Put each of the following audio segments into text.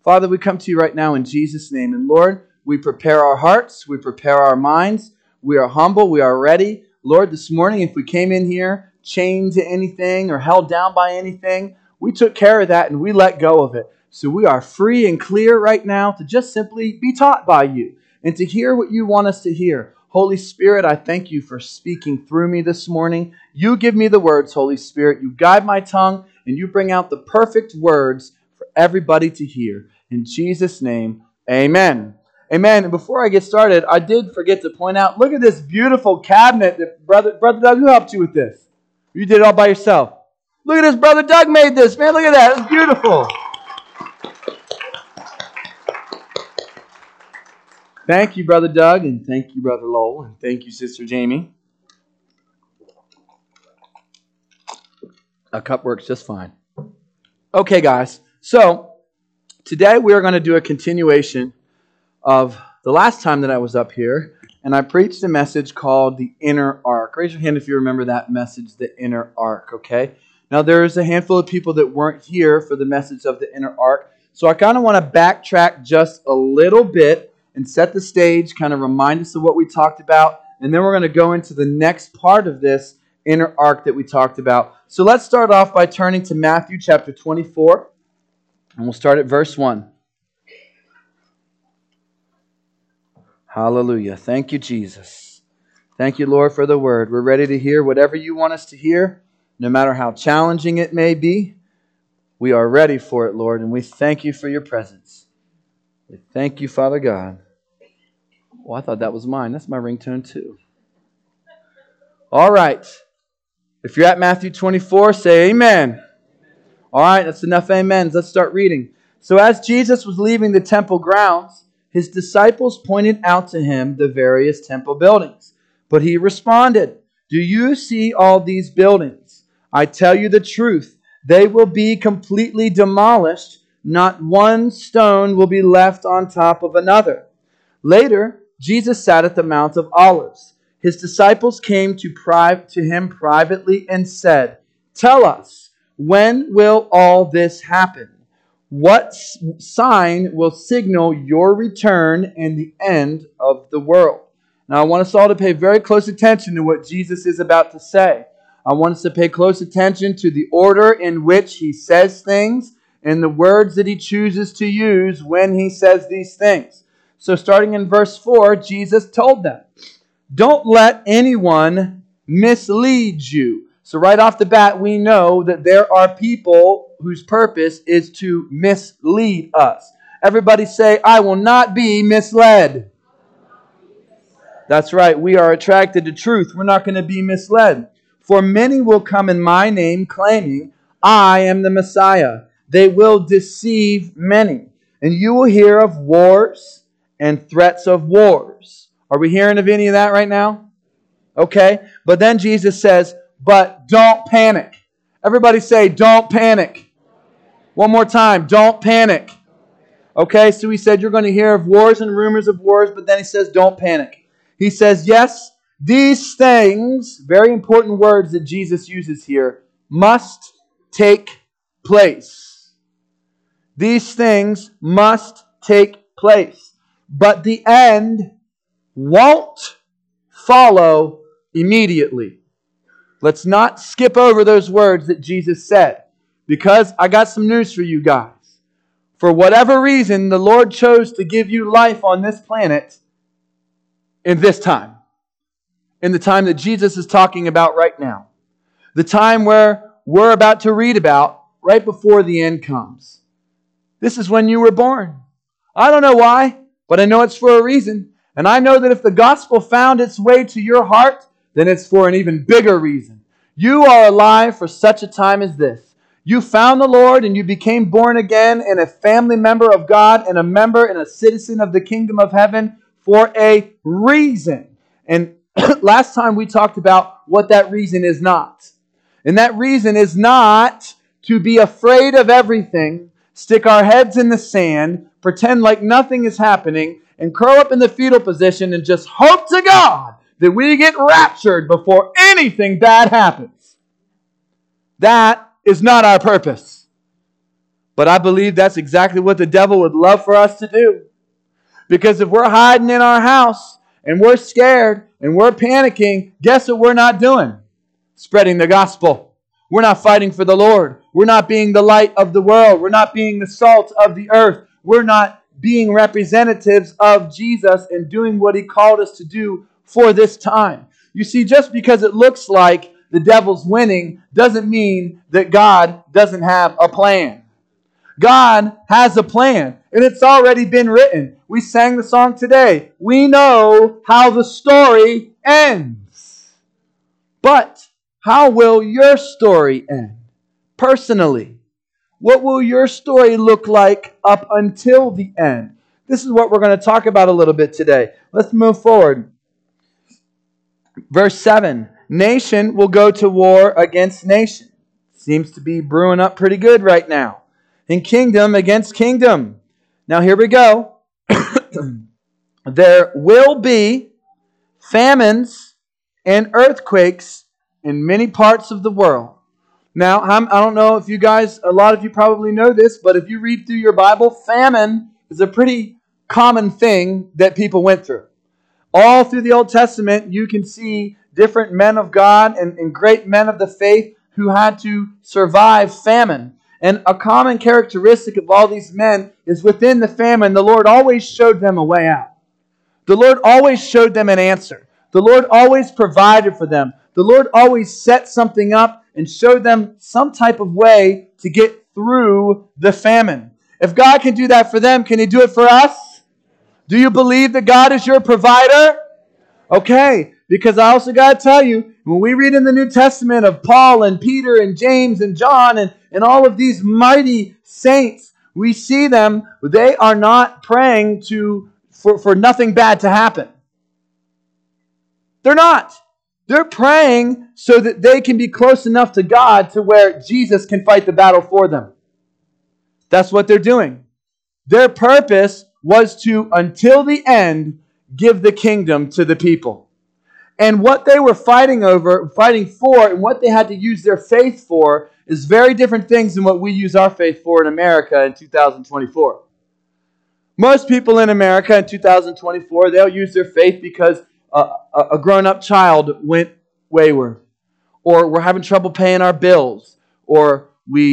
Father, we come to you right now in Jesus' name. And Lord, we prepare our hearts. We prepare our minds. We are humble. We are ready. Lord, this morning, if we came in here chained to anything or held down by anything, we took care of that and we let go of it. So we are free and clear right now to just simply be taught by you and to hear what you want us to hear. Holy Spirit, I thank you for speaking through me this morning. You give me the words, Holy Spirit. You guide my tongue and you bring out the perfect words for everybody to hear. In Jesus' name, amen. Amen. And before I get started, I did forget to point out, look at this beautiful cabinet that Brother Doug, who helped you with this? You did it all by yourself. Look at this. Brother Doug made this. Man, look at that. It's beautiful. Thank you, Brother Doug, and thank you, Brother Lowell, and thank you, Sister Jamie. A cup works just fine. Okay, guys. So, today we are going to do a continuation of the last time that I was up here, and I preached a message called The Inner Ark. Raise your hand if you remember that message, The Inner Ark, okay? Now, there's a handful of people that weren't here for the message of The Inner Ark, so I kind of want to backtrack just a little bit and set the stage, kind of remind us of what we talked about, and then we're going to go into the next part of this inner ark that we talked about. So let's start off by turning to Matthew chapter 24, and we'll start at verse 1. Hallelujah. Thank you, Jesus. Thank you, Lord, for the word. We're ready to hear whatever you want us to hear, no matter how challenging it may be. We are ready for it, Lord, and we thank you for your presence. We thank you, Father God. Oh, I thought that was mine. That's my ringtone too. All right. If you're at Matthew 24, say amen. All right, that's enough amens. Let's start reading. So as Jesus was leaving the temple grounds, his disciples pointed out to him the various temple buildings. But he responded, "Do you see all these buildings? I tell you the truth, they will be completely demolished. Not one stone will be left on top of another." Later, Jesus sat at the Mount of Olives. His disciples came to him privately and said, "Tell us, when will all this happen? What sign will signal your return and the end of the world?" Now, I want us all to pay very close attention to what Jesus is about to say. I want us to pay close attention to the order in which he says things and the words that he chooses to use when he says these things. So starting in verse 4, Jesus told them, "Don't let anyone mislead you." So right off the bat, we know that there are people whose purpose is to mislead us. Everybody say, "I will not be misled." That's right. We are attracted to truth. We're not going to be misled. "For many will come in my name, claiming, 'I am the Messiah.' They will deceive many. And you will hear of wars and threats of wars." Are we hearing of any of that right now? Okay. But then Jesus says, "But don't panic." Everybody say, "Don't panic." One more time, "Don't panic." Okay, so he said you're going to hear of wars and rumors of wars, but then he says, "Don't panic." He says, yes, these things, very important words that Jesus uses here, must take place. These things must take place. But the end won't follow immediately. Let's not skip over those words that Jesus said, because I got some news for you guys. For whatever reason, the Lord chose to give you life on this planet in this time. In the time that Jesus is talking about right now. The time where we're about to read about right before the end comes. This is when you were born. I don't know why, but I know it's for a reason. And I know that if the gospel found its way to your heart, then it's for an even bigger reason. You are alive for such a time as this. You found the Lord and you became born again and a family member of God and a member and a citizen of the kingdom of heaven for a reason. And last time we talked about what that reason is not. And that reason is not to be afraid of everything, stick our heads in the sand, pretend like nothing is happening, and curl up in the fetal position and just hope to God that we get raptured before anything bad happens. That is not our purpose. But I believe that's exactly what the devil would love for us to do. Because if we're hiding in our house and we're scared and we're panicking, guess what we're not doing? Spreading the gospel. We're not fighting for the Lord. We're not being the light of the world. We're not being the salt of the earth. We're not being representatives of Jesus and doing what He called us to do for this time. You see, just because it looks like the devil's winning doesn't mean that God doesn't have a plan. God has a plan, and it's already been written. We sang the song today. We know how the story ends. But how will your story end? Personally, what will your story look like up until the end? This is what we're going to talk about a little bit today. Let's move forward. Verse 7. Nation will go to war against nation. Seems to be brewing up pretty good right now. And kingdom against kingdom. Now here we go. There will be famines and earthquakes in many parts of the world. Now, I don't know if you guys, a lot of you probably know this, but if you read through your Bible, famine is a pretty common thing that people went through. All through the Old Testament, you can see different men of God and great men of the faith who had to survive famine. And a common characteristic of all these men is within the famine, the Lord always showed them a way out. The Lord always showed them an answer. The Lord always provided for them. The Lord always set something up and showed them some type of way to get through the famine. If God can do that for them, can He do it for us? Do you believe that God is your provider? Okay, because I also got to tell you, when we read in the New Testament of Paul and Peter and James and John and all of these mighty saints, we see them, they are not praying for nothing bad to happen. They're not. They're praying so that they can be close enough to God to where Jesus can fight the battle for them. That's what they're doing. Their purpose was to, until the end, give the kingdom to the people. And what they were fighting for, and what they had to use their faith for is very different things than what we use our faith for in America in 2024. Most people in America in 2024, they'll use their faith because a grown-up child went wayward, or we're having trouble paying our bills, or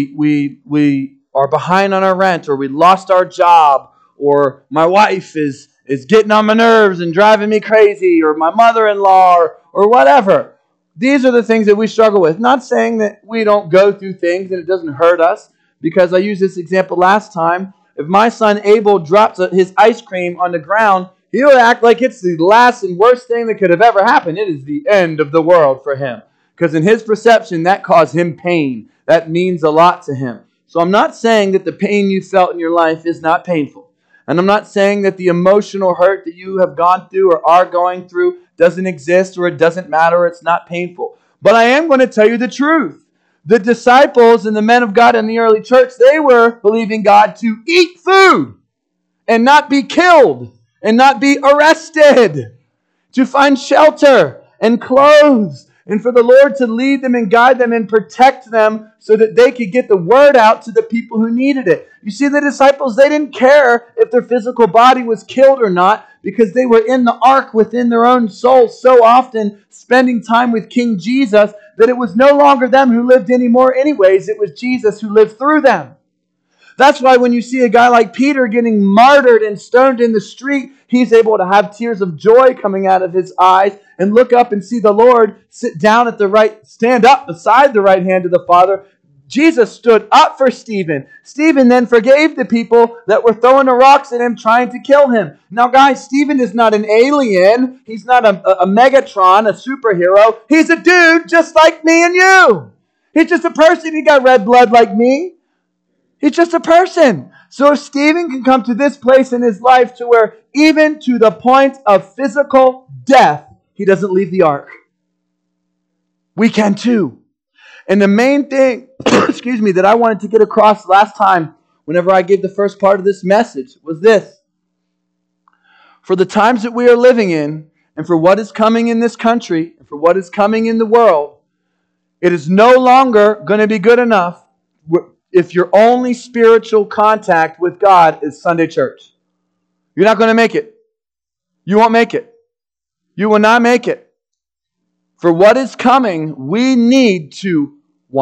we are behind on our rent, or we lost our job, or my wife is getting on my nerves and driving me crazy, or my mother-in-law, or whatever. These are the things that we struggle with. Not saying that we don't go through things and it doesn't hurt us, because I used this example last time. If my son Abel drops his ice cream on the ground, he'll act like it's the last and worst thing that could have ever happened. It is the end of the world for him. Because in his perception, that caused him pain. That means a lot to him. So I'm not saying that the pain you felt in your life is not painful. And I'm not saying that the emotional hurt that you have gone through or are going through doesn't exist, or it doesn't matter, or it's not painful. But I am going to tell you the truth. The disciples and the men of God in the early church, they were believing God to eat food and not be killed and not be arrested, to find shelter and clothes, and for the Lord to lead them and guide them and protect them so that they could get the word out to the people who needed it. You see, the disciples, they didn't care if their physical body was killed or not, because they were in the ark within their own souls, so often spending time with King Jesus that it was no longer them who lived anymore anyways. It was Jesus who lived through them. That's why when you see a guy like Peter getting martyred and stoned in the street, he's able to have tears of joy coming out of his eyes and look up and see the Lord stand up beside the right hand of the Father. Jesus stood up for Stephen. Stephen then forgave the people that were throwing the rocks at him, trying to kill him. Now, guys, Stephen is not an alien. He's not a Megatron, a superhero. He's a dude just like me and you. He's just a person. He got red blood like me. He's just a person. So if Stephen can come to this place in his life to where even to the point of physical death, he doesn't leave the ark, we can too. And the main thing, that I wanted to get across last time whenever I gave the first part of this message was this. For the times that we are living in, and for what is coming in this country, and for what is coming in the world, it is no longer going to be good enough if your only spiritual contact with God is Sunday church. You're not going to make it. You won't make it. You will not make it. For what is coming, we need to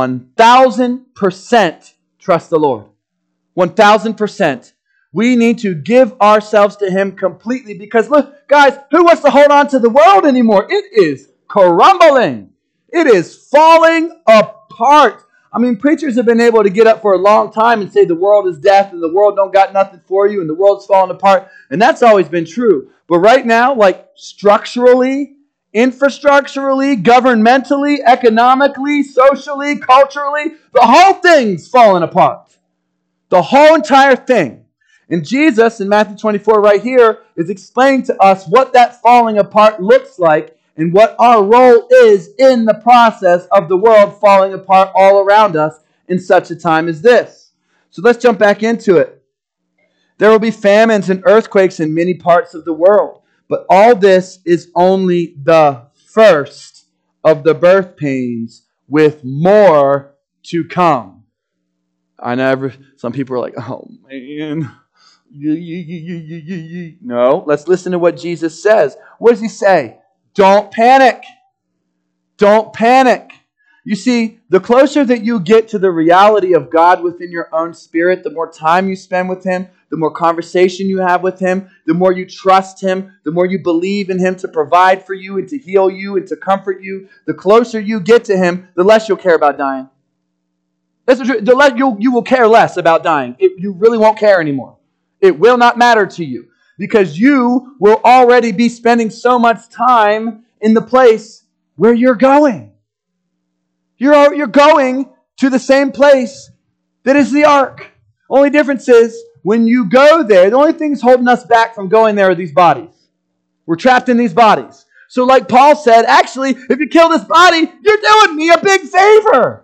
1,000% trust the Lord. 1,000%. We need to give ourselves to Him completely because, look, guys, who wants to hold on to the world anymore? It is crumbling. It is falling apart. I mean, preachers have been able to get up for a long time and say the world is death and the world don't got nothing for you and the world's falling apart. And that's always been true. But right now, like structurally, infrastructurally, governmentally, economically, socially, culturally, the whole thing's falling apart. The whole entire thing. And Jesus in Matthew 24 right here is explaining to us what that falling apart looks like and what our role is in the process of the world falling apart all around us in such a time as this. So let's jump back into it. There will be famines and earthquakes in many parts of the world, but all this is only the first of the birth pains, with more to come. I know some people are like, oh man. No, let's listen to what Jesus says. What does He say? Don't panic. Don't panic. You see, the closer that you get to the reality of God within your own spirit, the more time you spend with Him, the more conversation you have with Him, the more you trust Him, the more you believe in Him to provide for you and to heal you and to comfort you, the closer you get to Him, the less you'll care about dying. That's the truth. You will care less about dying. You really won't care anymore. It will not matter to you because you will already be spending so much time in the place where you're going. You're going to the same place that is the ark. Only difference is when you go there, the only things holding us back from going there are these bodies. We're trapped in these bodies. So like Paul said, actually, if you kill this body, you're doing me a big favor.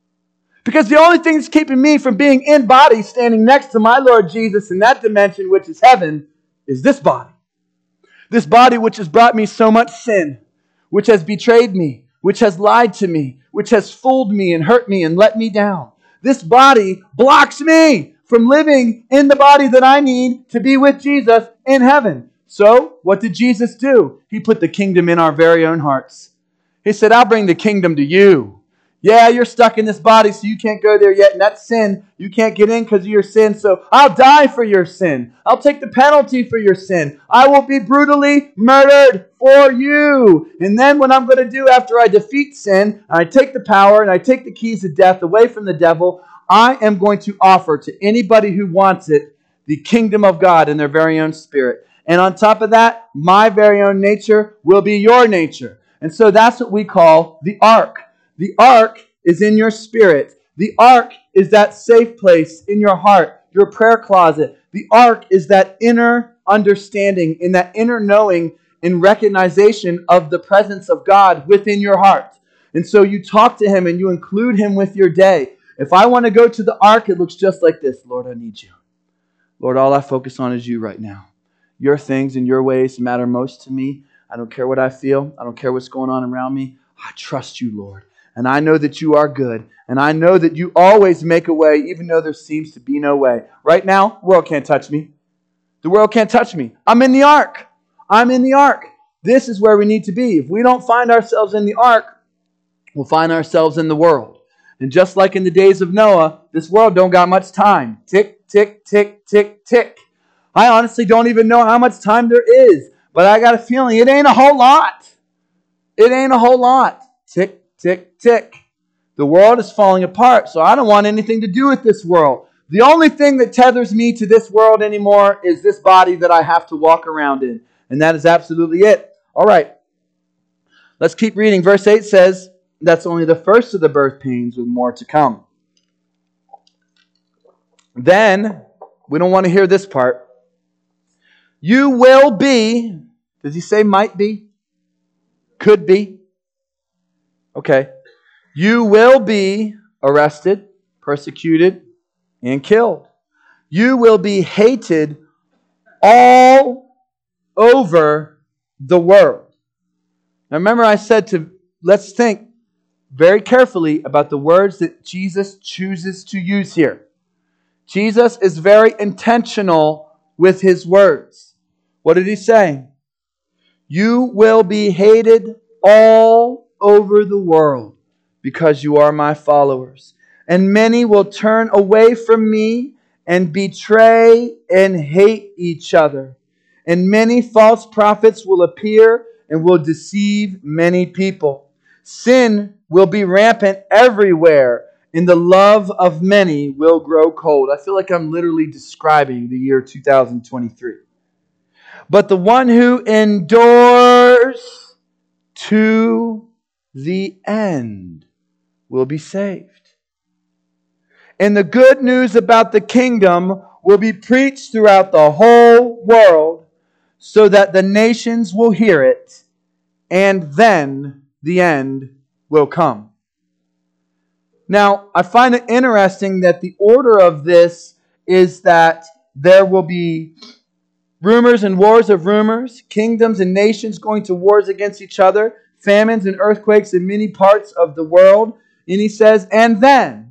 Because the only thing that's keeping me from being in body, standing next to my Lord Jesus in that dimension, which is heaven, is this body. This body which has brought me so much sin, which has betrayed me, which has lied to me, which has fooled me and hurt me and let me down. This body blocks me from living in the body that I need to be with Jesus in heaven. So, what did Jesus do? He put the kingdom in our very own hearts. He said, I'll bring the kingdom to you. Yeah, you're stuck in this body, so you can't go there yet. And that's sin. You can't get in because of your sin. So I'll die for your sin. I'll take the penalty for your sin. I will be brutally murdered for you. And then what I'm going to do after I defeat sin, and I take the power and I take the keys of death away from the devil, I am going to offer to anybody who wants it the kingdom of God in their very own spirit. And on top of that, my very own nature will be your nature. And so that's what we call the ark. The ark is in your spirit. The ark is that safe place in your heart, your prayer closet. The ark is that inner understanding, in that inner knowing and recognition of the presence of God within your heart. And so you talk to Him and you include Him with your day. If I want to go to the ark, it looks just like this. Lord, I need you. Lord, all I focus on is you right now. Your things and your ways matter most to me. I don't care what I feel. I don't care what's going on around me. I trust you, Lord. And I know that you are good. And I know that you always make a way, even though there seems to be no way. Right now, the world can't touch me. The world can't touch me. I'm in the ark. I'm in the ark. This is where we need to be. If we don't find ourselves in the ark, we'll find ourselves in the world. And just like in the days of Noah, this world don't got much time. Tick, tick, tick, tick, tick. I honestly don't even know how much time there is. But I got a feeling it ain't a whole lot. It ain't a whole lot. Tick, tick, tick. The world is falling apart, so I don't want anything to do with this world. The only thing that tethers me to this world anymore is this body that I have to walk around in. And that is absolutely it. All right. Let's keep reading. Verse 8 says, that's only the first of the birth pains with more to come. Then, we don't want to hear this part. You will be, does he say might be? Could be. Okay. You will be arrested, persecuted, and killed. You will be hated all over the world. Now remember I said let's think very carefully about the words that Jesus chooses to use here. Jesus is very intentional with his words. What did he say? You will be hated all over the world because you are my followers. And many will turn away from me and betray and hate each other. And many false prophets will appear and will deceive many people. Sin will be rampant everywhere, and the love of many will grow cold. I feel like I'm literally describing the year 2023. But the one who endures to the end will be saved. And the good news about the kingdom will be preached throughout the whole world so that the nations will hear it, and then the end will come. Now, I find it interesting that the order of this is that there will be rumors and wars of rumors, kingdoms and nations going to wars against each other, famines and earthquakes in many parts of the world. And he says, and then,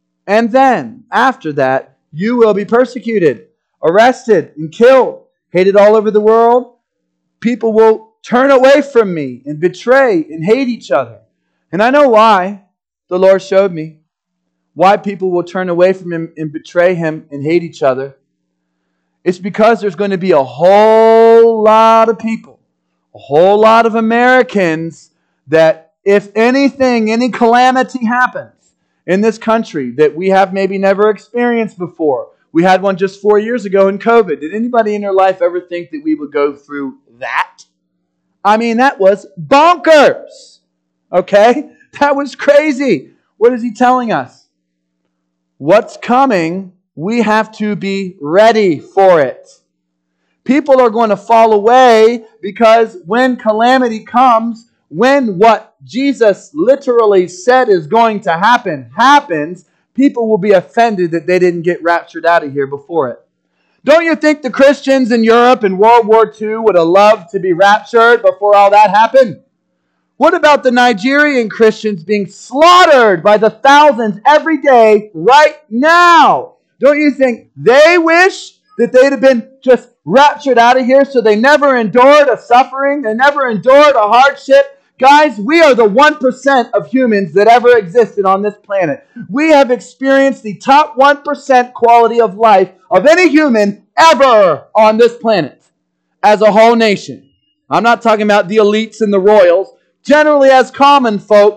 after that, you will be persecuted, arrested, and killed, hated all over the world. People will turn away from me and betray and hate each other. And I know why. The Lord showed me why people will turn away from him and betray him and hate each other. It's because there's going to be a whole lot of people, a whole lot of Americans that if anything, any calamity happens in this country that we have maybe never experienced before. We had one just 4 years ago in COVID. Did anybody in their life ever think that we would go through that? I mean, that was bonkers. Okay? That was crazy. What is he telling us? What's coming, we have to be ready for it. People are going to fall away because when calamity comes, when what Jesus literally said is going to happen happens, people will be offended that they didn't get raptured out of here before it. Don't you think the Christians in Europe in World War II would have loved to be raptured before all that happened? What about the Nigerian Christians being slaughtered by the thousands every day right now? Don't you think they wish that they'd have been just raptured out of here so they never endured a suffering, they never endured a hardship? Guys, we are the 1% of humans that ever existed on this planet. We have experienced the top 1% quality of life of any human ever on this planet as a whole nation. I'm not talking about the elites and the royals. Generally, as common folk,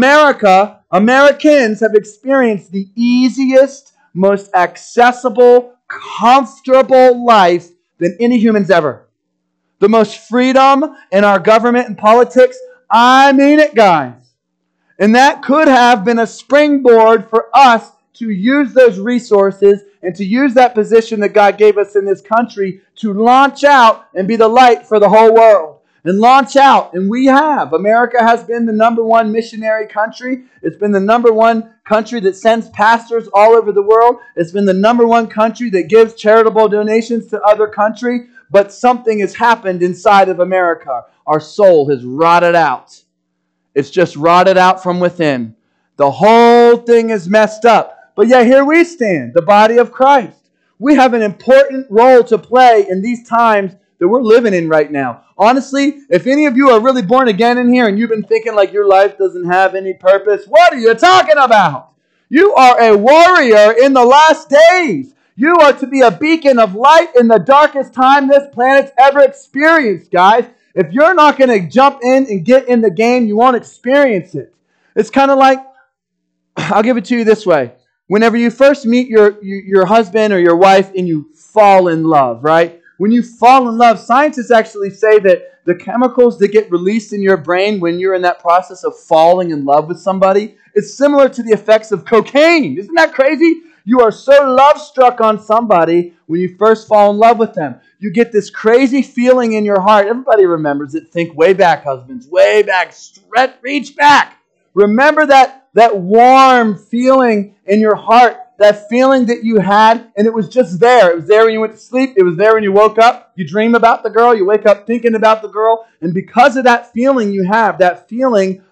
Americans have experienced the easiest, most accessible, comfortable life than any humans ever. The most freedom in our government and politics. I mean it, guys. And that could have been a springboard for us to use those resources and to use that position that God gave us in this country to launch out and be the light for the whole world. And launch out. And we have. America has been the number one missionary country. It's been the number one country that sends pastors all over the world. It's been the number one country that gives charitable donations to other countries. But something has happened inside of America. Our soul has rotted out. It's just rotted out from within. The whole thing is messed up. But yet here we stand, the body of Christ. We have an important role to play in these times that we're living in right now. Honestly, if any of you are really born again in here and you've been thinking like your life doesn't have any purpose, what are you talking about? You are a warrior in the last days. You are to be a beacon of light in the darkest time this planet's ever experienced, guys. If you're not going to jump in and get in the game, you won't experience it. It's kind of like, I'll give it to you this way. Whenever you first meet your husband or your wife and you fall in love, right? When you fall in love, scientists actually say that the chemicals that get released in your brain when you're in that process of falling in love with somebody, it's similar to the effects of cocaine. Isn't that crazy? You are so love-struck on somebody when you first fall in love with them. You get this crazy feeling in your heart. Everybody remembers it. Think way back, husbands. Way back. Reach back. Remember that warm feeling in your heart. That feeling that you had, and it was just there. It was there when you went to sleep. It was there when you woke up. You dream about the girl. You wake up thinking about the girl. And because of that feeling you have, that feeling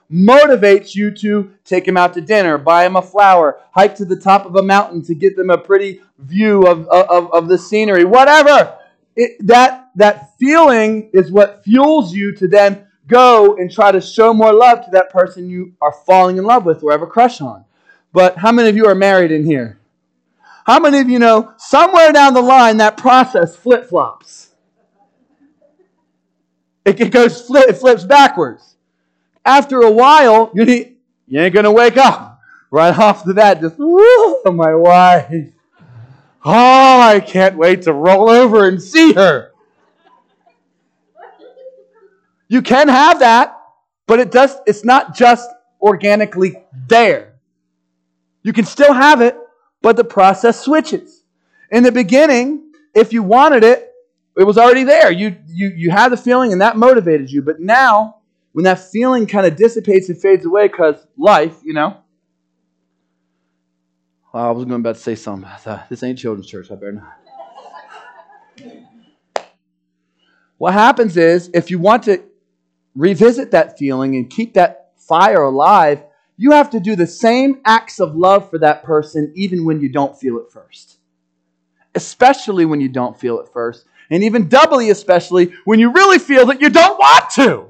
motivates you to take them out to dinner, buy them a flower, hike to the top of a mountain to get them a pretty view of the scenery, whatever. That feeling is what fuels you to then go and try to show more love to that person you are falling in love with or have a crush on. But how many of you are married in here? How many of you know somewhere down the line that process flip-flops? It flips backwards. After a while, you ain't going to wake up right off the bat just, "Woo, my wife. Oh, I can't wait to roll over and see her." You can have that, but it's not just organically there. You can still have it, but the process switches. In the beginning, if you wanted it, it was already there. You had the feeling and that motivated you. But now, when that feeling kind of dissipates and fades away because life, Well, I was about to say something. I thought, this ain't children's church. I better not. What happens is, if you want to revisit that feeling and keep that fire alive, you have to do the same acts of love for that person even when you don't feel it first. Especially when you don't feel it first. And even doubly especially when you really feel that you don't want to.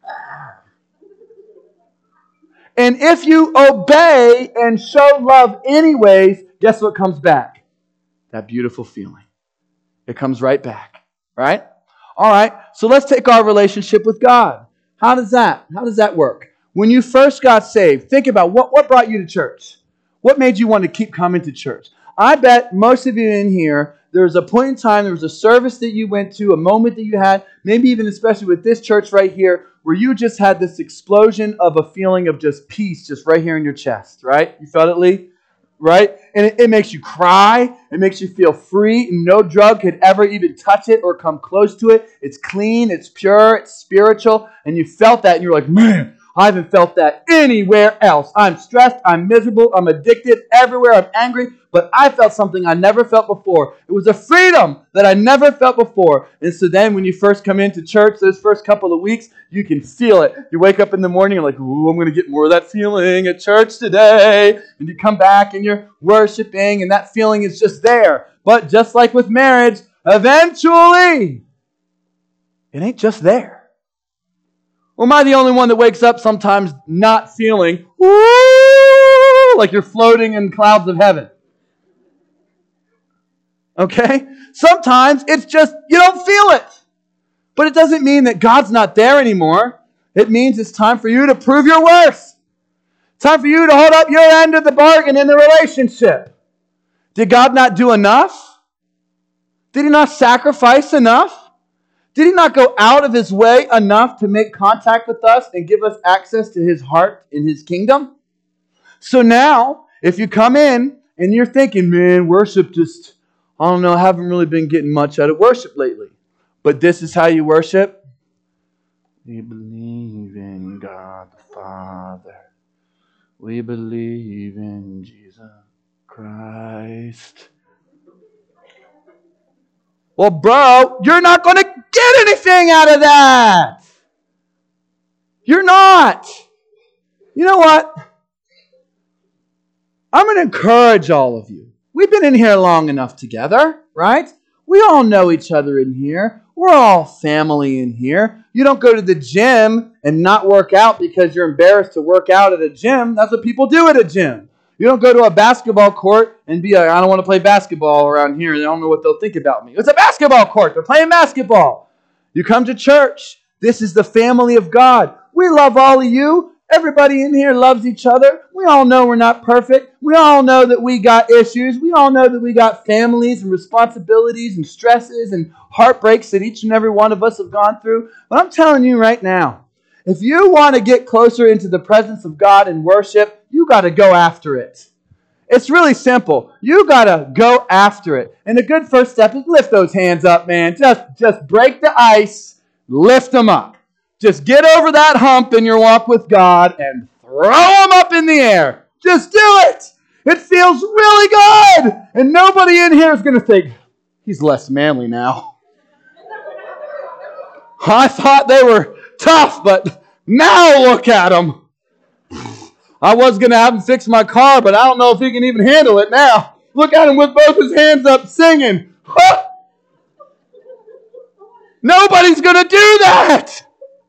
And if you obey and show love anyways, guess what comes back? That beautiful feeling. It comes right back. Right? All right. So let's take our relationship with God. How does that work? When you first got saved, think about what brought you to church. What made you want to keep coming to church? I bet most of you in here, there was a point in time, there was a service that you went to, a moment that you had, maybe even especially with this church right here, where you just had this explosion of a feeling of just peace just right here in your chest, right? You felt it, Lee? Right? And it makes you cry. It makes you feel free. No drug could ever even touch it or come close to it. It's clean. It's pure. It's spiritual. And you felt that and you're like, man, I haven't felt that anywhere else. I'm stressed. I'm miserable. I'm addicted everywhere. I'm angry. But I felt something I never felt before. It was a freedom that I never felt before. And so then when you first come into church, those first couple of weeks, you can feel it. You wake up in the morning, you're like, ooh, I'm going to get more of that feeling at church today. And you come back and you're worshiping and that feeling is just there. But just like with marriage, eventually, it ain't just there. Or am I the only one that wakes up sometimes not feeling, woo, like you're floating in clouds of heaven? Okay? Sometimes it's just, you don't feel it. But it doesn't mean that God's not there anymore. It means it's time for you to prove your worth. Time for you to hold up your end of the bargain in the relationship. Did God not do enough? Did He not sacrifice enough? Did He not go out of His way enough to make contact with us and give us access to His heart in His kingdom? So now, if you come in and you're thinking, man, worship just, I don't know, I haven't really been getting much out of worship lately. But this is how you worship. We believe in God the Father. We believe in Jesus Christ. Well, bro, you're not going to get anything out of that. You're not. You know what? I'm going to encourage all of you. We've been in here long enough together, right? We all know each other in here. We're all family in here. You don't go to the gym and not work out because you're embarrassed to work out at a gym. That's what people do at a gym. You don't go to a basketball court and be like, I don't want to play basketball around here. They don't know what they'll think about me. It's a basketball court. They're playing basketball. You come to church. This is the family of God. We love all of you. Everybody in here loves each other. We all know we're not perfect. We all know that we got issues. We all know that we got families and responsibilities and stresses and heartbreaks that each and every one of us have gone through. But I'm telling you right now, if you want to get closer into the presence of God and worship, you got to go after it. It's really simple. You got to go after it. And a good first step is lift those hands up, man. Just break the ice, lift them up. Just get over that hump in your walk with God and throw them up in the air. Just do it. It feels really good. And nobody in here is going to think, he's less manly now. I thought they were tough, but now look at them. I was going to have him fix my car, but I don't know if he can even handle it now. Look at him with both his hands up singing. Huh? Nobody's going to do that.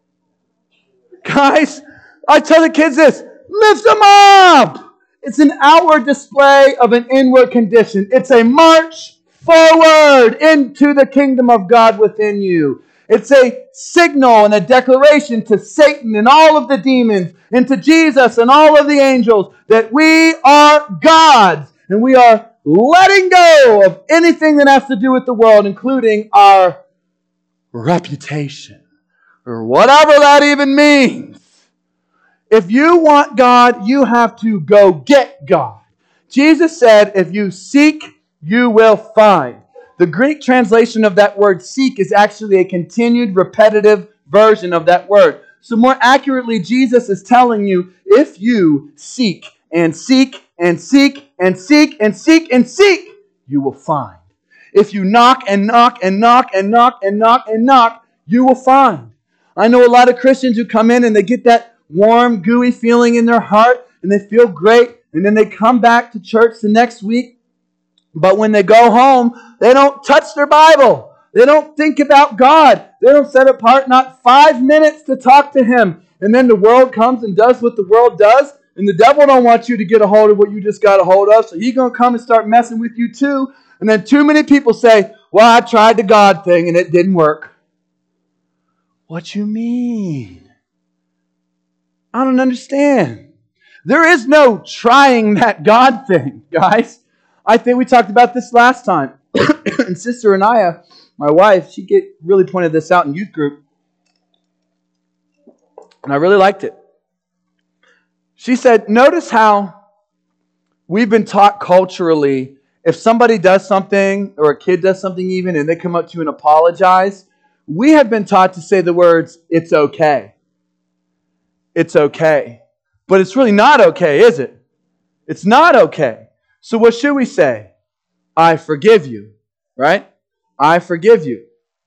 Guys, I tell the kids this. Lift them up. It's an outward display of an inward condition. It's a march forward into the kingdom of God within you. It's a signal and a declaration to Satan and all of the demons and to Jesus and all of the angels that we are God's and we are letting go of anything that has to do with the world, including our reputation or whatever that even means. If you want God, you have to go get God. Jesus said, if you seek, you will find. The Greek translation of that word seek is actually a continued repetitive version of that word. So more accurately, Jesus is telling you, if you seek and seek and seek and seek and seek and seek, you will find. If you knock and knock and knock and knock and knock and knock, you will find. I know a lot of Christians who come in and they get that warm, gooey feeling in their heart and they feel great, and then they come back to church the next week. But when they go home, they don't touch their Bible. They don't think about God. They don't set apart not 5 minutes to talk to Him. And then the world comes and does what the world does. And the devil don't want you to get a hold of what you just got a hold of. So he's going to come and start messing with you too. And then too many people say, well, I tried the God thing and it didn't work. What you mean? I don't understand. There is no trying that God thing, guys. I think we talked about this last time. And Sister Anaya, my wife, she really pointed this out in youth group. And I really liked it. She said, notice how we've been taught culturally, if somebody does something, or a kid does something even, and they come up to you and apologize, we have been taught to say the words, it's okay. It's okay. But it's really not okay, is it? It's not okay. So what should we say? I forgive you, right? I forgive you.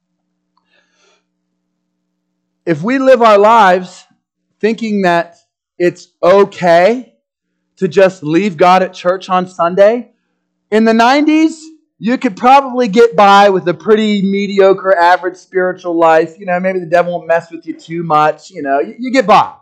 If we live our lives thinking that it's okay to just leave God at church on Sunday, in the 90s, you could probably get by with a pretty mediocre, average spiritual life. You know, maybe the devil won't mess with you too much. You know, you get by.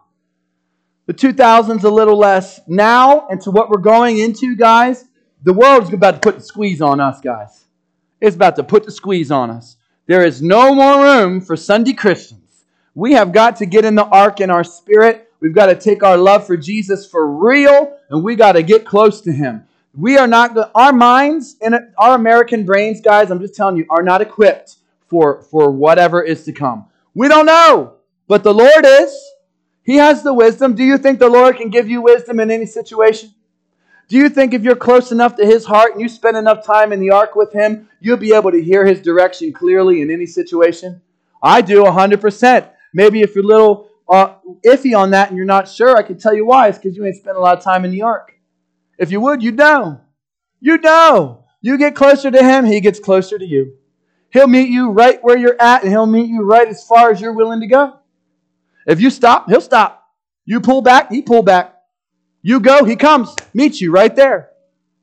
The 2000s a little less. Now, and to what we're going into, guys, the world is about to put the squeeze on us, guys. It's about to put the squeeze on us. There is no more room for Sunday Christians. We have got to get in the ark in our spirit. We've got to take our love for Jesus for real, and we got to get close to Him. We are not, our minds and our American brains, guys, I'm just telling you, are not equipped for whatever is to come. We don't know, but the Lord is. He has the wisdom. Do you think the Lord can give you wisdom in any situation? Do you think if you're close enough to His heart and you spend enough time in the ark with Him, you'll be able to hear His direction clearly in any situation? I do 100%. Maybe if you're a little iffy on that and you're not sure, I can tell you why. It's because you ain't spent a lot of time in the ark. If you would, you'd know. You'd know. You get closer to Him, He gets closer to you. He'll meet you right where you're at, and He'll meet you right as far as you're willing to go. If you stop, He'll stop. You pull back, He pull back. You go, He comes, meets you right there.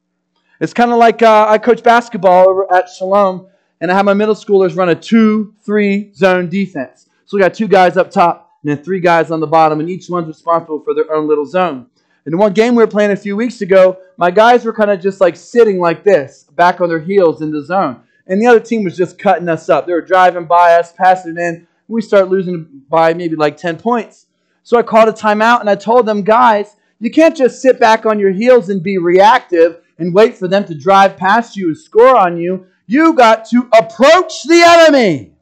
It's kind of like I coach basketball over at Shalom, and I have my middle schoolers run a 2-3 zone defense. So we got 2 guys up top and then 3 guys on the bottom, and each one's responsible for their own little zone. In the one game we were playing a few weeks ago, my guys were kind of just like sitting like this, back on their heels in the zone. And the other team was just cutting us up. They were driving by us, passing it in. And we start losing by maybe like 10 points. So I called a timeout and I told them, guys, you can't just sit back on your heels and be reactive and wait for them to drive past you and score on you. You got to approach the enemy.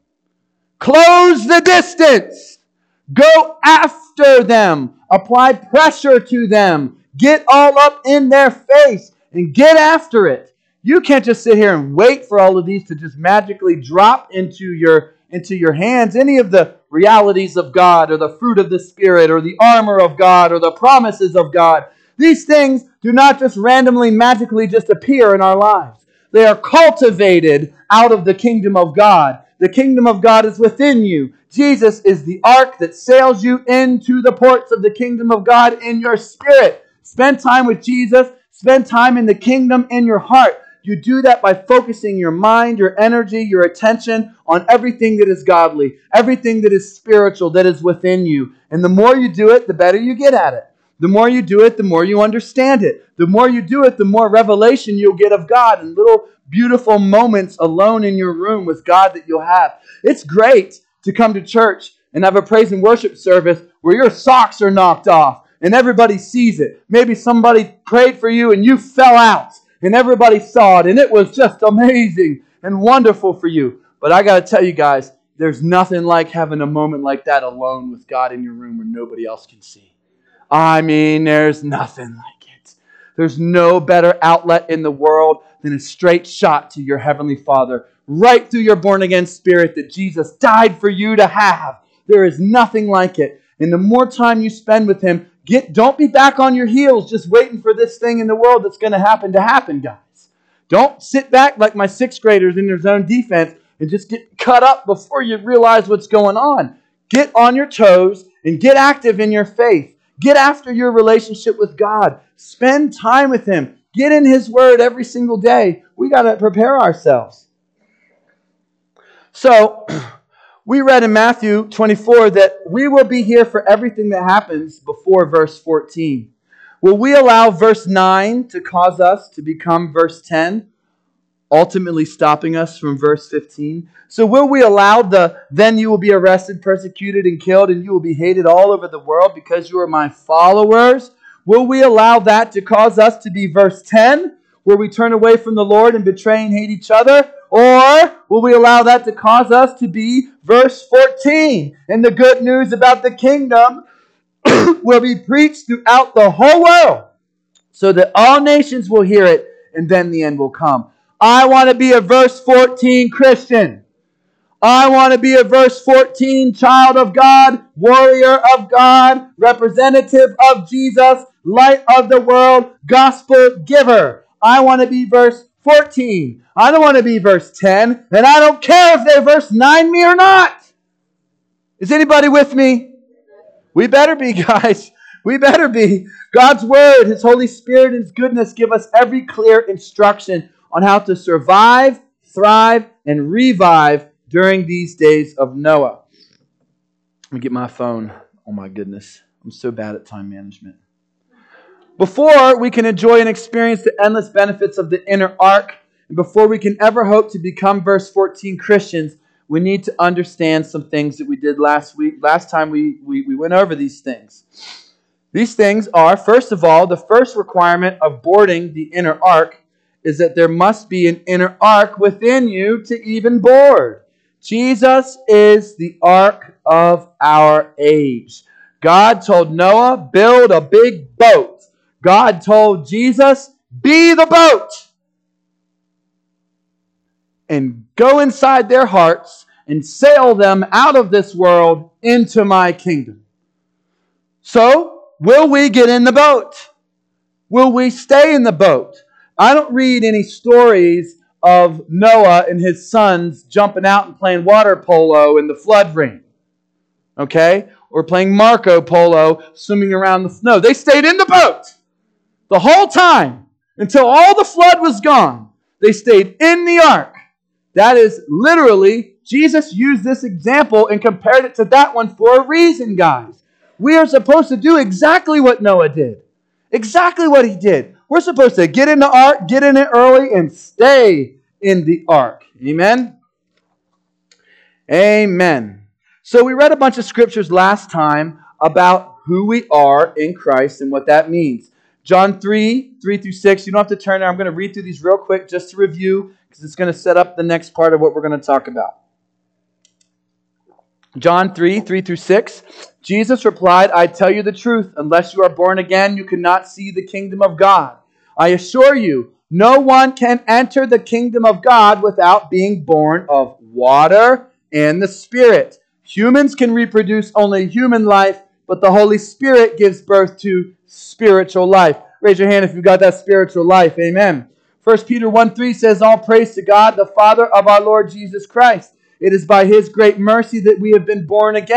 Close the distance. Go after them. Apply pressure to them. Get all up in their face and get after it. You can't just sit here and wait for all of these to just magically drop into your hands. Any of the realities of God or the fruit of the Spirit or the armor of God or the promises of God. These things do not just randomly, magically just appear in our lives. They are cultivated out of the kingdom of God. The kingdom of God is within you. Jesus is the ark that sails you into the ports of the kingdom of God in your spirit. Spend time with Jesus. Spend time in the kingdom in your heart. You do that by focusing your mind, your energy, your attention on everything that is godly, everything that is spiritual, that is within you. And the more you do it, the better you get at it. The more you do it, the more you understand it. The more you do it, the more revelation you'll get of God and little beautiful moments alone in your room with God that you'll have. It's great to come to church and have a praise and worship service where your socks are knocked off and everybody sees it. Maybe somebody prayed for you and you fell out and everybody saw it and it was just amazing and wonderful for you. But I got to tell you guys, there's nothing like having a moment like that alone with God in your room where nobody else can see. I mean, there's nothing like it. There's no better outlet in the world than a straight shot to your Heavenly Father, right through your born-again spirit that Jesus died for you to have. There is nothing like it. And the more time you spend with Him, don't be back on your heels just waiting for this thing in the world that's going to happen, guys. Don't sit back like my sixth graders in their zone defense and just get cut up before you realize what's going on. Get on your toes and get active in your faith. Get after your relationship with God. Spend time with Him. Get in His Word every single day. We got to prepare ourselves. So, we read in Matthew 24 that we will be here for everything that happens before verse 14. Will we allow verse 9 to cause us to become verse 10, ultimately stopping us from verse 15? So will we allow then you will be arrested, persecuted, and killed, and you will be hated all over the world because you are my followers? Will we allow that to cause us to be verse 10, where we turn away from the Lord and betray and hate each other? Or will we allow that to cause us to be verse 14? And the good news about the kingdom will be preached throughout the whole world so that all nations will hear it, and then the end will come. I want to be a verse 14 Christian. I want to be a verse 14 child of God, warrior of God, representative of Jesus, light of the world, gospel giver. I want to be verse 14. I don't want to be verse 10, and I don't care if they verse 9 me or not. Is anybody with me? We better be, guys. We better be. God's Word, His Holy Spirit, and His goodness give us every clear instruction on how to survive, thrive, and revive during these days of Noah. Let me get my phone. Oh my goodness. I'm so bad at time management. Before we can enjoy and experience the endless benefits of the inner ark, and before we can ever hope to become verse 14 Christians, we need to understand some things that we did last week. Last time we went over these things. These things are, first of all, the first requirement of boarding the inner ark is that there must be an inner ark within you to even board. Jesus is the ark of our age. God told Noah, build a big boat. God told Jesus, be the boat. And go inside their hearts and sail them out of this world into my kingdom. So, will we get in the boat? Will we stay in the boat? I don't read any stories of Noah and his sons jumping out and playing water polo in the flood ring. Okay? Or playing Marco Polo, swimming around the... No, they stayed in the boat the whole time until all the flood was gone. They stayed in the ark. That is literally, Jesus used this example and compared it to that one for a reason, guys. We are supposed to do exactly what Noah did. Exactly what he did. We're supposed to get in the ark, get in it early, and stay in the ark. Amen? Amen. So we read a bunch of scriptures last time about who we are in Christ and what that means. John 3:3-6. You don't have to turn there. I'm going to read through these real quick just to review because it's going to set up the next part of what we're going to talk about. John 3:3-6. Jesus replied, I tell you the truth, unless you are born again, you cannot see the kingdom of God. I assure you, no one can enter the kingdom of God without being born of water and the Spirit. Humans can reproduce only human life, but the Holy Spirit gives birth to spiritual life. Raise your hand if you've got that spiritual life. Amen. 1 Peter 1:3 says, all praise to God, the Father of our Lord Jesus Christ. It is by His great mercy that we have been born again,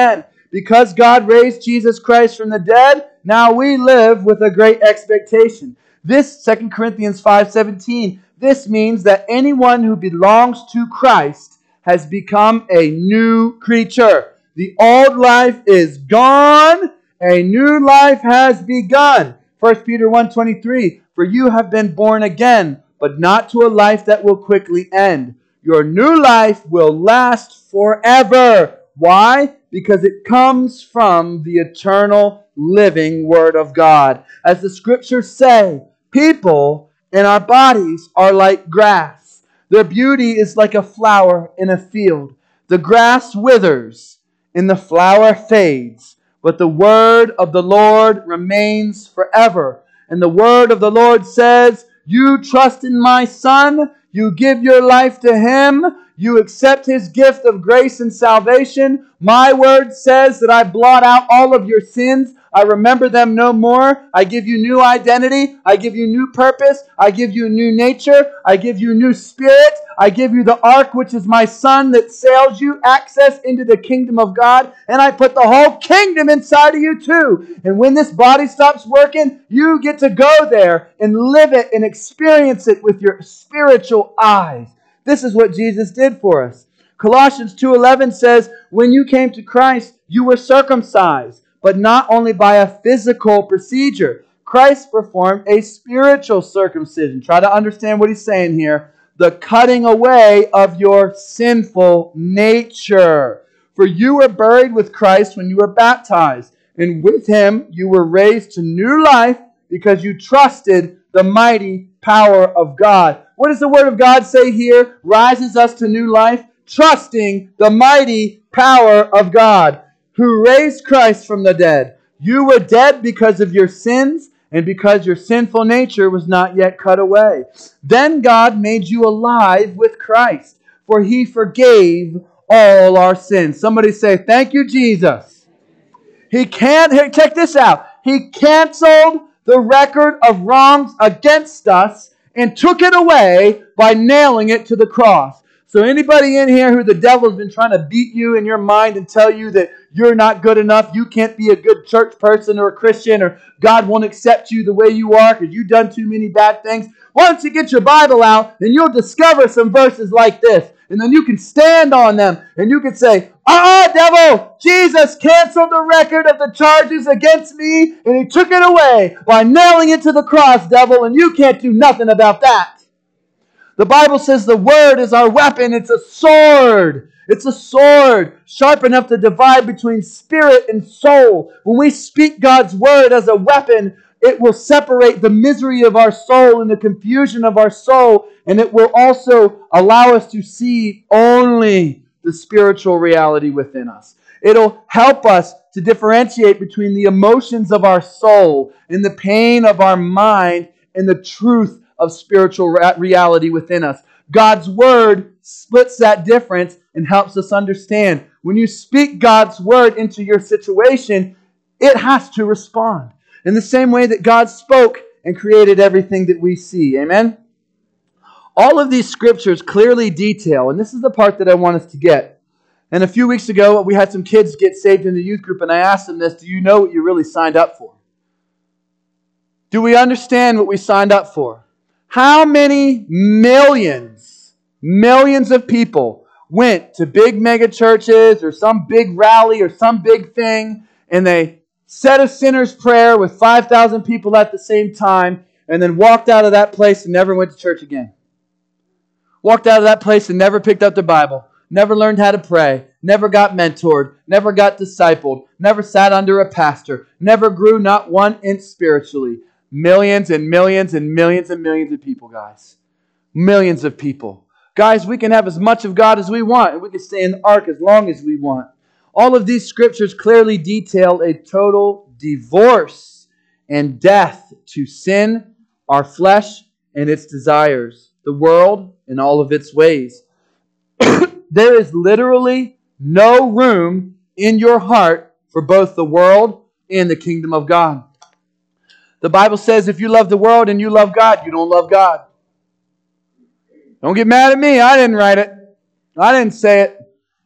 Because God raised Jesus Christ from the dead, now we live with a great expectation. This, 2 Corinthians 5:17, this means that anyone who belongs to Christ has become a new creature. The old life is gone, a new life has begun. 1 Peter 1:23, for you have been born again, but not to a life that will quickly end. Your new life will last forever. Why? Because it comes from the eternal living Word of God. As the Scriptures say, people in our bodies are like grass. Their beauty is like a flower in a field. The grass withers and the flower fades, but the word of the Lord remains forever. And the word of the Lord says, you trust in my Son, you give your life to Him, you accept His gift of grace and salvation. My word says that I blot out all of your sins. I remember them no more. I give you new identity. I give you new purpose. I give you new nature. I give you new spirit. I give you the ark, which is my Son, that sails you access into the kingdom of God. And I put the whole kingdom inside of you too. And when this body stops working, you get to go there and live it and experience it with your spiritual eyes. This is what Jesus did for us. Colossians 2:11 says, when you came to Christ, you were circumcised, but not only by a physical procedure. Christ performed a spiritual circumcision. Try to understand what he's saying here. The cutting away of your sinful nature. For you were buried with Christ when you were baptized, and with Him you were raised to new life because you trusted the mighty power of God. What does the Word of God say here? Rises us to new life. Trusting the mighty power of God, who raised Christ from the dead. You were dead because of your sins and because your sinful nature was not yet cut away. Then God made you alive with Christ, for He forgave all our sins. Somebody say, thank you, Jesus. Check this out. He canceled the record of wrongs against us and took it away by nailing it to the cross. So anybody in here who the devil's been trying to beat you in your mind and tell you that you're not good enough, you can't be a good church person or a Christian, or God won't accept you the way you are because you've done too many bad things, why don't you get your Bible out and you'll discover some verses like this. And then you can stand on them and you can say, devil, Jesus canceled the record of the charges against me and He took it away by nailing it to the cross, devil, and you can't do nothing about that. The Bible says the Word is our weapon. It's a sword. It's a sword sharp enough to divide between spirit and soul. When we speak God's Word as a weapon, it will separate the misery of our soul and the confusion of our soul, and it will also allow us to see only the spiritual reality within us. It'll help us to differentiate between the emotions of our soul and the pain of our mind and the truth of spiritual reality within us. God's Word splits that difference and helps us understand. When you speak God's Word into your situation, it has to respond in the same way that God spoke and created everything that we see. Amen? All of these scriptures clearly detail, and this is the part that I want us to get. And a few weeks ago, we had some kids get saved in the youth group, and I asked them this, do you know what you really signed up for? Do we understand what we signed up for? How many millions of people went to big mega churches or some big rally or some big thing, and they said a sinner's prayer with 5,000 people at the same time, and then walked out of that place and never went to church again? Walked out of that place and never picked up the Bible, never learned how to pray, never got mentored, never got discipled, never sat under a pastor, never grew not 1 inch spiritually. Millions and millions and millions and millions of people, guys. Millions of people. Guys, we can have as much of God as we want, and we can stay in the ark as long as we want. All of these scriptures clearly detail a total divorce and death to sin, our flesh, and its desires, the world, and all of its ways. There is literally no room in your heart for both the world and the kingdom of God. The Bible says if you love the world and you love God, you don't love God. Don't get mad at me. I didn't write it. I didn't say it.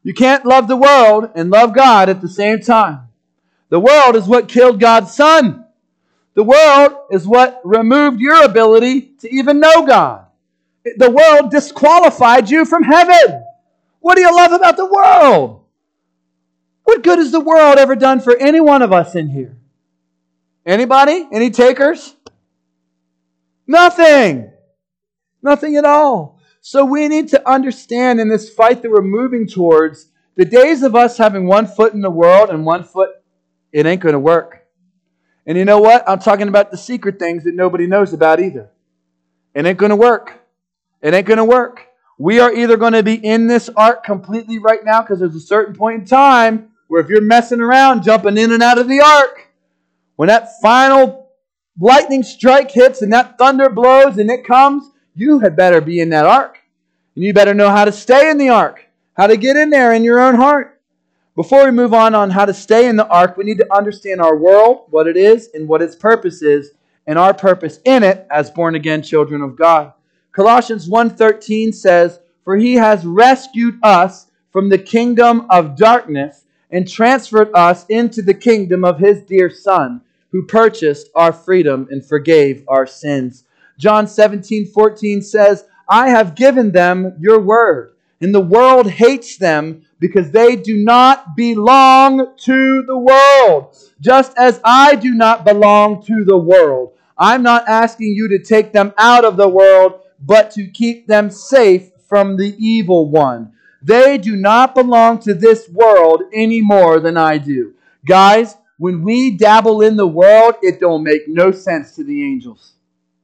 You can't love the world and love God at the same time. The world is what killed God's Son. The world is what removed your ability to even know God. The world disqualified you from heaven. What do you love about the world? What good has the world ever done for any one of us in here? Anybody? Any takers? Nothing. Nothing at all. So we need to understand in this fight that we're moving towards, the days of us having one foot in the world and one foot, it ain't going to work. And you know what? I'm talking about the secret things that nobody knows about either. It ain't going to work. It ain't going to work. We are either going to be in this ark completely right now, because there's a certain point in time where if you're messing around, jumping in and out of the ark, when that final lightning strike hits and that thunder blows and it comes, you had better be in that ark. And you better know how to stay in the ark, how to get in there in your own heart. Before we move on how to stay in the ark, we need to understand our world, what it is, and what its purpose is, and our purpose in it as born-again children of God. Colossians 1:13 says, "For He has rescued us from the kingdom of darkness and transferred us into the kingdom of His dear Son, who purchased our freedom and forgave our sins." John 17:14 says, "I have given them your word, and the world hates them because they do not belong to the world, just as I do not belong to the world." I'm not asking you to take them out of the world, but to keep them safe from the evil one. They do not belong to this world any more than I do. Guys, when we dabble in the world, it don't make no sense to the angels.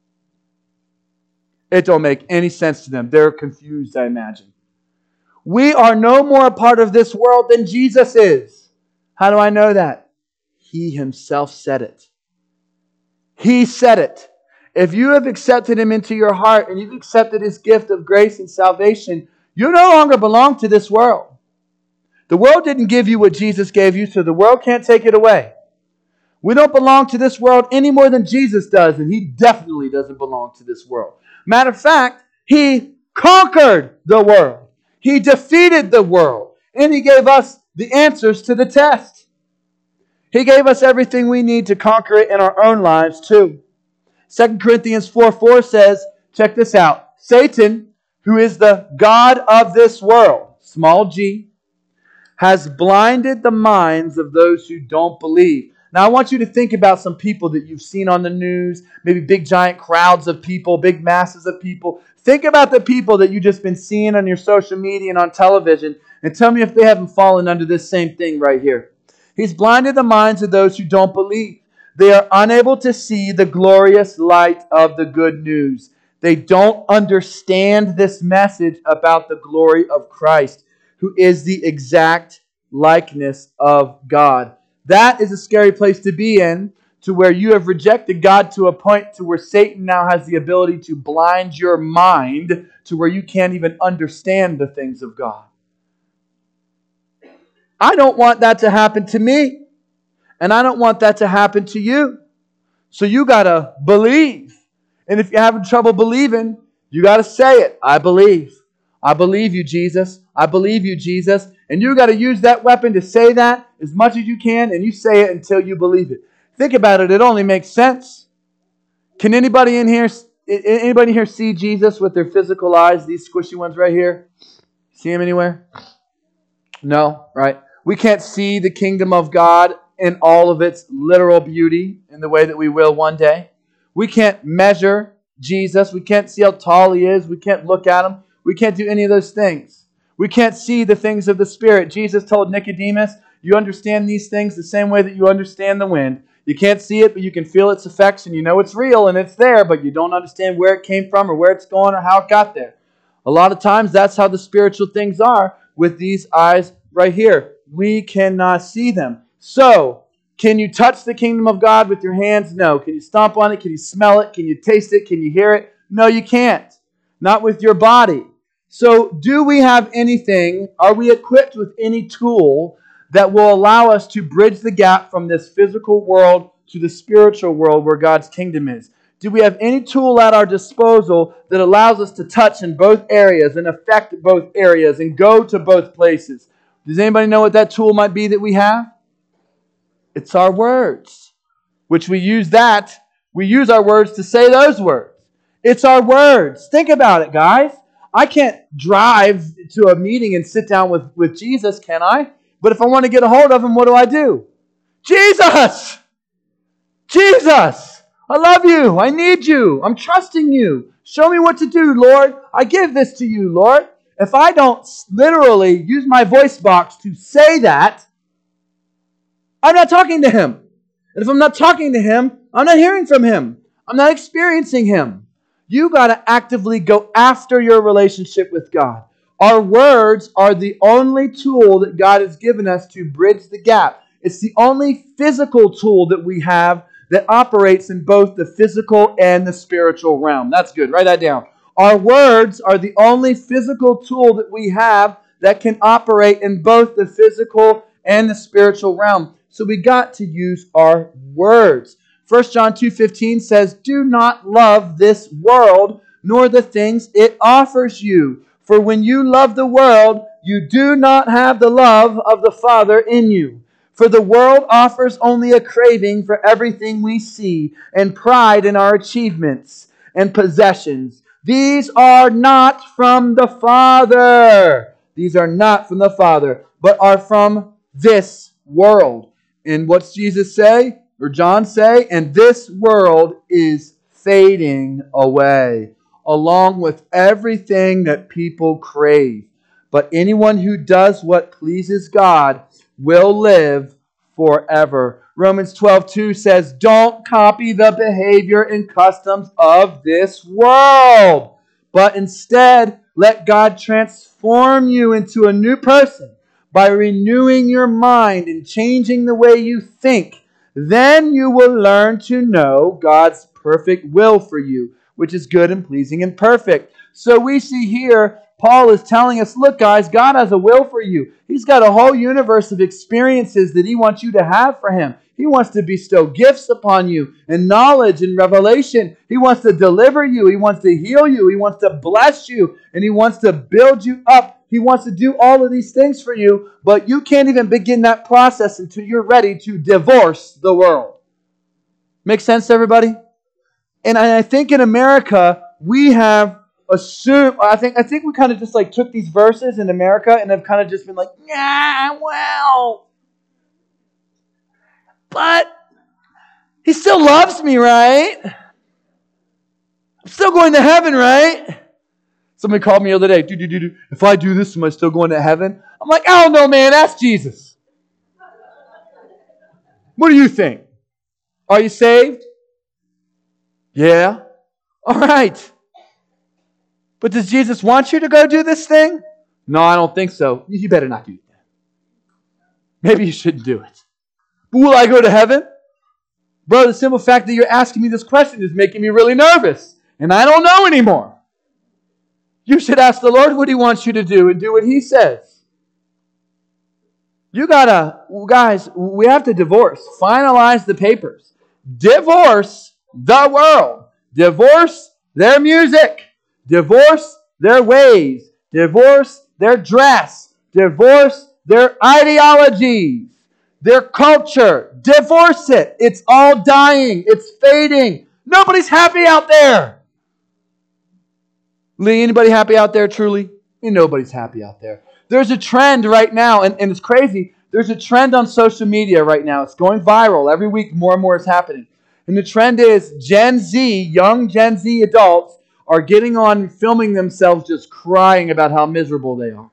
It don't make any sense to them. They're confused, I imagine. We are no more a part of this world than Jesus is. How do I know that? He Himself said it. He said it. If you have accepted Him into your heart and you've accepted His gift of grace and salvation, you no longer belong to this world. The world didn't give you what Jesus gave you, so the world can't take it away. We don't belong to this world any more than Jesus does, and He definitely doesn't belong to this world. Matter of fact, He conquered the world. He defeated the world, and He gave us the answers to the test. He gave us everything we need to conquer it in our own lives too. 2 Corinthians 4:4 says, check this out, Satan, who is the god of this world, small g, has blinded the minds of those who don't believe. Now I want you to think about some people that you've seen on the news, maybe big giant crowds of people, big masses of people. Think about the people that you've just been seeing on your social media and on television, and tell me if they haven't fallen under this same thing right here. He's blinded the minds of those who don't believe. They are unable to see the glorious light of the good news. They don't understand this message about the glory of Christ, who is the exact likeness of God. That is a scary place to be in, to where you have rejected God to a point to where Satan now has the ability to blind your mind to where you can't even understand the things of God. I don't want that to happen to me. And I don't want that to happen to you. So you got to believe. And if you're having trouble believing, you got to say it. I believe. I believe you, Jesus. I believe you, Jesus. And you got to use that weapon to say that as much as you can, and you say it until you believe it. Think about it. It only makes sense. Can anybody here see Jesus with their physical eyes, these squishy ones right here? See him anywhere? No, right? We can't see the kingdom of God in all of its literal beauty in the way that we will one day. We can't measure Jesus. We can't see how tall He is. We can't look at Him. We can't do any of those things. We can't see the things of the Spirit. Jesus told Nicodemus, you understand these things the same way that you understand the wind. You can't see it, but you can feel its effects, and you know it's real and it's there, but you don't understand where it came from or where it's going or how it got there. A lot of times that's how the spiritual things are with these eyes right here. We cannot see them. So, can you touch the kingdom of God with your hands? No. Can you stomp on it? Can you smell it? Can you taste it? Can you hear it? No, you can't. Not with your body. So, do we have anything, are we equipped with any tool that will allow us to bridge the gap from this physical world to the spiritual world where God's kingdom is? Do we have any tool at our disposal that allows us to touch in both areas and affect both areas and go to both places? Does anybody know what that tool might be that we have? It's our words, which we use our words to say those words. It's our words. Think about it, guys. I can't drive to a meeting and sit down with Jesus, can I? But if I want to get a hold of Him, what do? Jesus! Jesus! I love you. I need you. I'm trusting you. Show me what to do, Lord. I give this to you, Lord. If I don't literally use my voice box to say that, I'm not talking to Him. And if I'm not talking to Him, I'm not hearing from Him. I'm not experiencing Him. You got to actively go after your relationship with God. Our words are the only tool that God has given us to bridge the gap. It's the only physical tool that we have that operates in both the physical and the spiritual realm. That's good. Write that down. Our words are the only physical tool that we have that can operate in both the physical and the spiritual realm. So we got to use our words. 1 John 2:15 says, "Do not love this world, nor the things it offers you. For when you love the world, you do not have the love of the Father in you. For the world offers only a craving for everything we see, and pride in our achievements and possessions. These are not from the Father." These are not from the Father, but are from this world. And what's Jesus say? Or John say? "And this world is fading away, along with everything that people crave. But anyone who does what pleases God will live forever." Romans 12:2 says, "Don't copy the behavior and customs of this world, but instead let God transform you into a new person by renewing your mind and changing the way you think. Then you will learn to know God's perfect will for you, which is good and pleasing and perfect." So we see here, Paul is telling us, look guys, God has a will for you. He's got a whole universe of experiences that He wants you to have for Him. He wants to bestow gifts upon you and knowledge and revelation. He wants to deliver you. He wants to heal you. He wants to bless you. And He wants to build you up. He wants to do all of these things for you, but you can't even begin that process until you're ready to divorce the world. Make sense to everybody? And I think in America, we have assumed, I think we kind of just like took these verses in America and have kind of just been like, yeah, well, but He still loves me, right? I'm still going to heaven, right? Somebody called me the other day, if I do this, am I still going to heaven? I'm like, I don't know, man, ask Jesus. What do you think? Are you saved? Yeah. All right. But does Jesus want you to go do this thing? No, I don't think so. You better not do that. Maybe you shouldn't do it. But will I go to heaven? Bro, the simple fact that you're asking me this question is making me really nervous. And I don't know anymore. You should ask the Lord what He wants you to do and do what He says. Guys, we have to divorce. Finalize the papers. Divorce the world. Divorce their music. Divorce their ways. Divorce their dress. Divorce their ideologies. Their culture. Divorce it. It's all dying. It's fading. Nobody's happy out there. Lee, anybody happy out there truly? Nobody's happy out there. There's a trend right now, and it's crazy. There's a trend on social media right now. It's going viral. Every week more and more is happening. And the trend is young Gen Z adults are getting on filming themselves just crying about how miserable they are.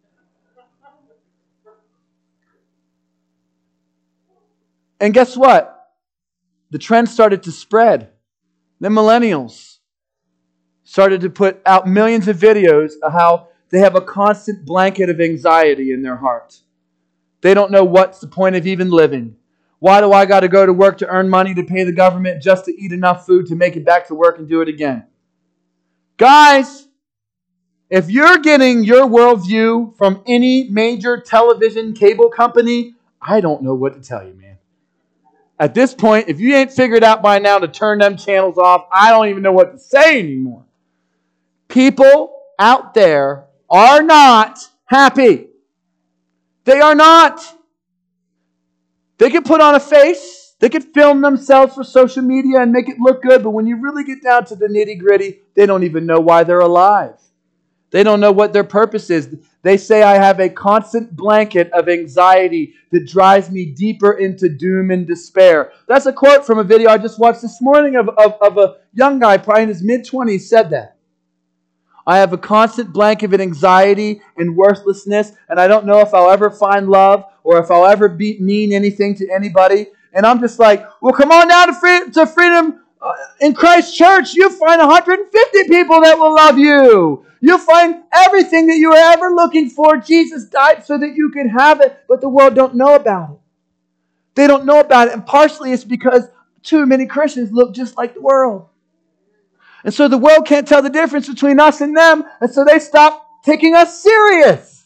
And guess what? The trend started to spread. The millennials started to put out millions of videos of how they have a constant blanket of anxiety in their heart. They don't know what's the point of even living. Why do I got to go to work to earn money to pay the government just to eat enough food to make it back to work and do it again? Guys, if you're getting your worldview from any major television cable company, I don't know what to tell you, man. At this point, if you ain't figured out by now to turn them channels off, I don't even know what to say anymore. People out there are not happy. They are not. They can put on a face. They could film themselves for social media and make it look good. But when you really get down to the nitty-gritty, they don't even know why they're alive. They don't know what their purpose is. They say, I have a constant blanket of anxiety that drives me deeper into doom and despair. That's a quote from a video I just watched this morning of a young guy, probably in his mid-20s, said that. I have a constant blanket of anxiety and worthlessness, and I don't know if I'll ever find love or if I'll ever mean anything to anybody. And I'm just like, well, come on down to Freedom in Christ Church. You'll find 150 people that will love you. You'll find everything that you were ever looking for. Jesus died so that you could have it, but the world don't know about it. They don't know about it, and partially it's because too many Christians look just like the world. And so the world can't tell the difference between us and them, and so they stop taking us serious.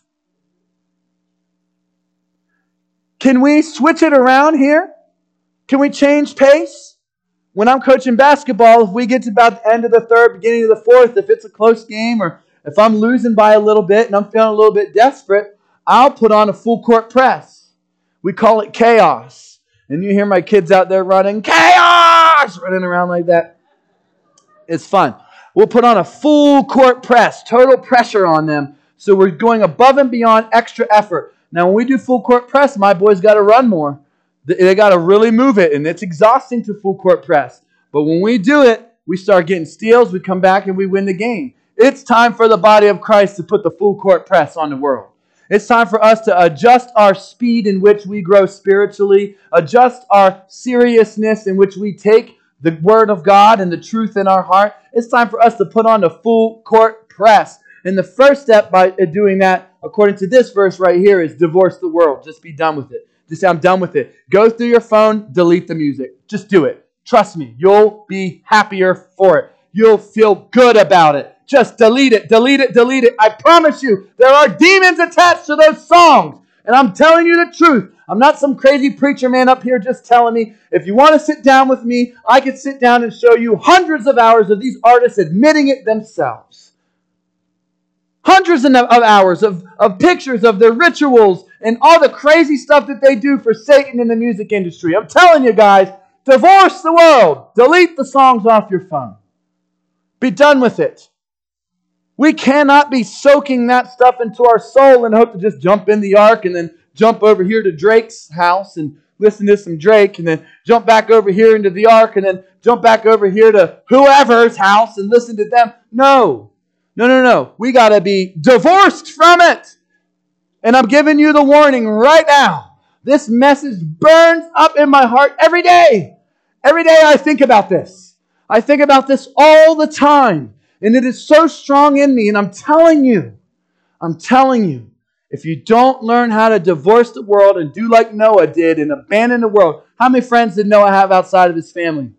Can we switch it around here? Can we change pace? When I'm coaching basketball, if we get to about the end of the third, beginning of the fourth, if it's a close game or if I'm losing by a little bit and I'm feeling a little bit desperate, I'll put on a full court press. We call it chaos. And you hear my kids out there running, chaos, running around like that. It's fun. We'll put on a full court press, total pressure on them. So we're going above and beyond extra effort. Now, when we do full court press, my boys got to run more. They got to really move it, and it's exhausting to full court press. But when we do it, we start getting steals, we come back, and we win the game. It's time for the body of Christ to put the full court press on the world. It's time for us to adjust our speed in which we grow spiritually, adjust our seriousness in which we take the Word of God and the truth in our heart. It's time for us to put on the full court press. And the first step by doing that, according to this verse right here, is divorce the world. Just be done with it. Just say, I'm done with it. Go through your phone, delete the music. Just do it. Trust me, you'll be happier for it. You'll feel good about it. Just delete it, delete it, delete it. I promise you, there are demons attached to those songs. And I'm telling you the truth. I'm not some crazy preacher man up here just telling me. If you want to sit down with me, I could sit down and show you hundreds of hours of these artists admitting it themselves. Hundreds of hours of pictures of their rituals and all the crazy stuff that they do for Satan in the music industry. I'm telling you guys, divorce the world. Delete the songs off your phone. Be done with it. We cannot be soaking that stuff into our soul and hope to just jump in the ark and then jump over here to Drake's house and listen to some Drake and then jump back over here into the ark and then jump back over here to whoever's house and listen to them. No. We got to be divorced from it. And I'm giving you the warning right now. This message burns up in my heart every day. Every day I think about this. I think about this all the time. And it is so strong in me. And I'm telling you, if you don't learn how to divorce the world and do like Noah did and abandon the world, how many friends did Noah have outside of his family?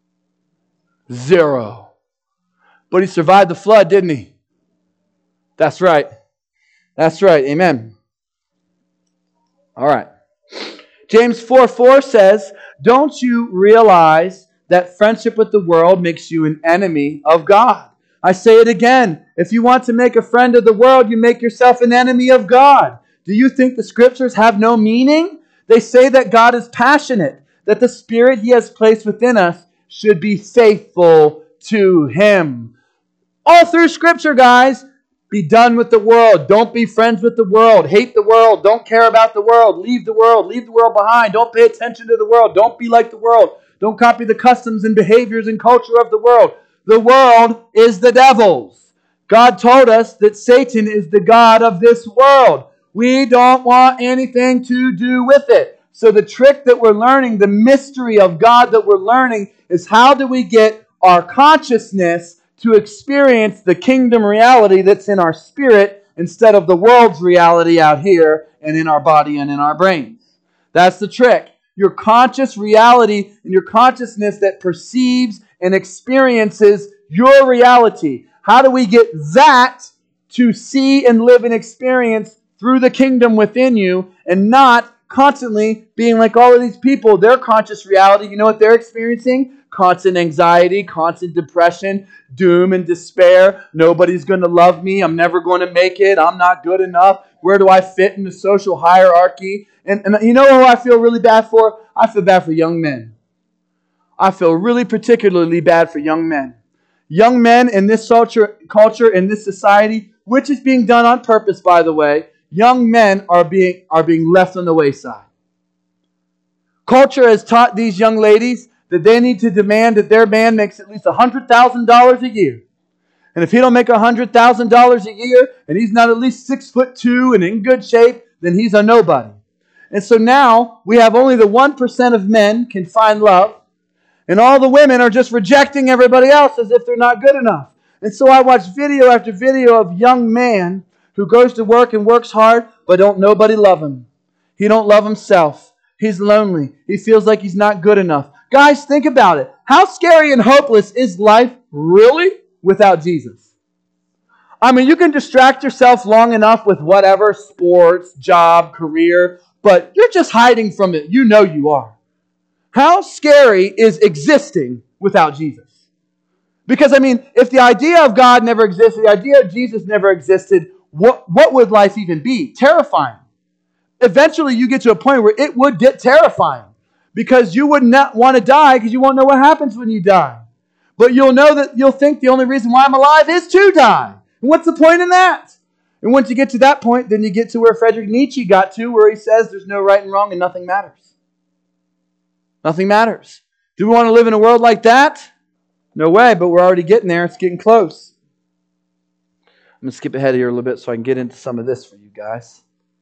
0. But he survived the flood, didn't he? That's right. Amen. All right. James 4:4 says, don't you realize that friendship with the world makes you an enemy of God? I say it again. If you want to make a friend of the world, you make yourself an enemy of God. Do you think the scriptures have no meaning? They say that God is passionate, that the Spirit He has placed within us should be faithful to Him. All through Scripture, guys, be done with the world. Don't be friends with the world. Hate the world. Don't care about the world. Leave the world. Leave the world behind. Don't pay attention to the world. Don't be like the world. Don't copy the customs and behaviors and culture of the world. The world is the devil's. God told us that Satan is the god of this world. We don't want anything to do with it. So the trick that we're learning, the mystery of God that we're learning, is how do we get our consciousness to experience the kingdom reality that's in our spirit instead of the world's reality out here and in our body and in our brains. That's the trick. Your conscious reality and your consciousness that perceives and experiences your reality. How do we get that to see and live and experience through the kingdom within you and not constantly being like all of these people? Their conscious reality, you know what they're experiencing? constant anxiety, constant depression, doom and despair. Nobody's going to love me. I'm never going to make it. I'm not good enough. Where do I fit in the social hierarchy? And you know who I feel really bad for? I feel bad for young men. I feel really particularly bad for young men. Young men in this culture, in this society, which is being done on purpose, by the way, young men are being left on the wayside. Culture has taught these young ladies that they need to demand that their man makes at least $100,000 a year. And if he don't make $100,000 a year, and he's not at least 6'2" and in good shape, then he's a nobody. And so now we have only the 1% of men can find love, and all the women are just rejecting everybody else as if they're not good enough. And so I watch video after video of young man who goes to work and works hard, but don't nobody love him. He don't love himself. He's lonely. He feels like he's not good enough. Guys, think about it. How scary and hopeless is life really without Jesus? I mean, you can distract yourself long enough with whatever, sports, job, career, but you're just hiding from it. You know you are. How scary is existing without Jesus? Because, I mean, if the idea of God never existed, the idea of Jesus never existed, what would life even be? Terrifying. Eventually, you get to a point where it would get terrifying because you would not want to die because you won't know what happens when you die. But you'll think the only reason why I'm alive is to die. And what's the point in that? And once you get to that point, then you get to where Friedrich Nietzsche got to, where he says there's no right and wrong and nothing matters. Nothing matters. Do we want to live in a world like that? No way, but we're already getting there. It's getting close. I'm going to skip ahead here a little bit so I can get into some of this for you guys.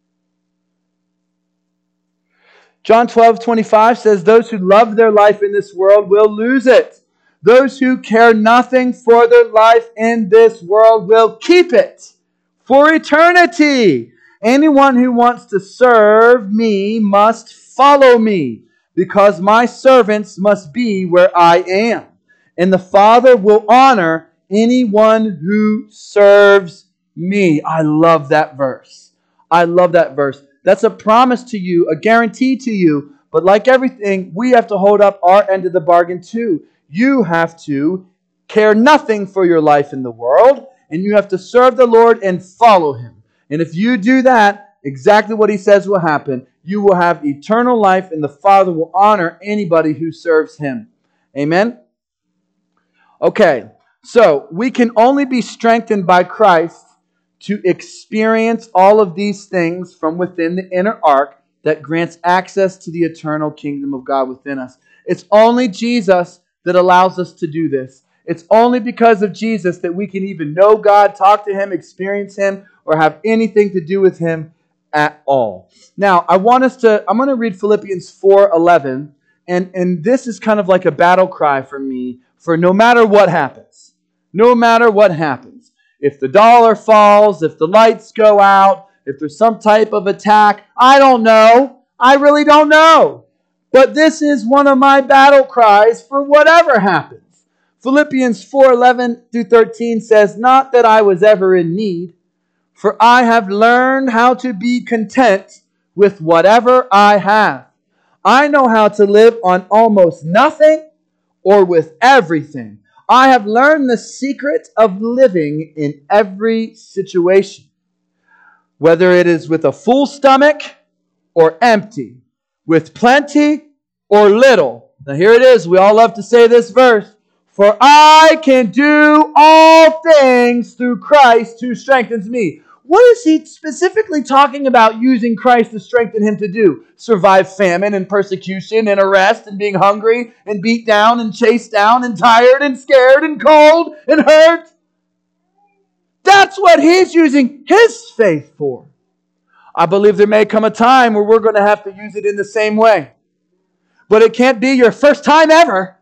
John 12:25 says, those who love their life in this world will lose it. Those who care nothing for their life in this world will keep it for eternity. Anyone who wants to serve me must follow me, because my servants must be where I am. And the Father will honor anyone who serves me. I love that verse. I love that verse. That's a promise to you, a guarantee to you. But like everything, we have to hold up our end of the bargain too. You have to care nothing for your life in the world, and you have to serve the Lord and follow Him. And if you do that, exactly what He says will happen. You will have eternal life, and the Father will honor anybody who serves Him. Amen? Okay, so we can only be strengthened by Christ to experience all of these things from within the inner ark that grants access to the eternal kingdom of God within us. It's only Jesus that allows us to do this. It's only because of Jesus that we can even know God, talk to Him, experience Him, or have anything to do with Him at all. Now, I'm going to read Philippians 4:11, and this is kind of like a battle cry for me for no matter what happens. No matter what happens. If the dollar falls, if the lights go out, if there's some type of attack, I don't know. I really don't know. But this is one of my battle cries for whatever happens. Philippians 4:11-13 says, not that I was ever in need, for I have learned how to be content with whatever I have. I know how to live on almost nothing or with everything. I have learned the secret of living in every situation, whether it is with a full stomach or empty, with plenty or little. Now here it is. We all love to say this verse. For I can do all things through Christ who strengthens me. What is he specifically talking about using Christ to strengthen him to do? Survive famine and persecution and arrest and being hungry and beat down and chased down and tired and scared and cold and hurt? That's what he's using his faith for. I believe there may come a time where we're going to have to use it in the same way. But it can't be your first time ever.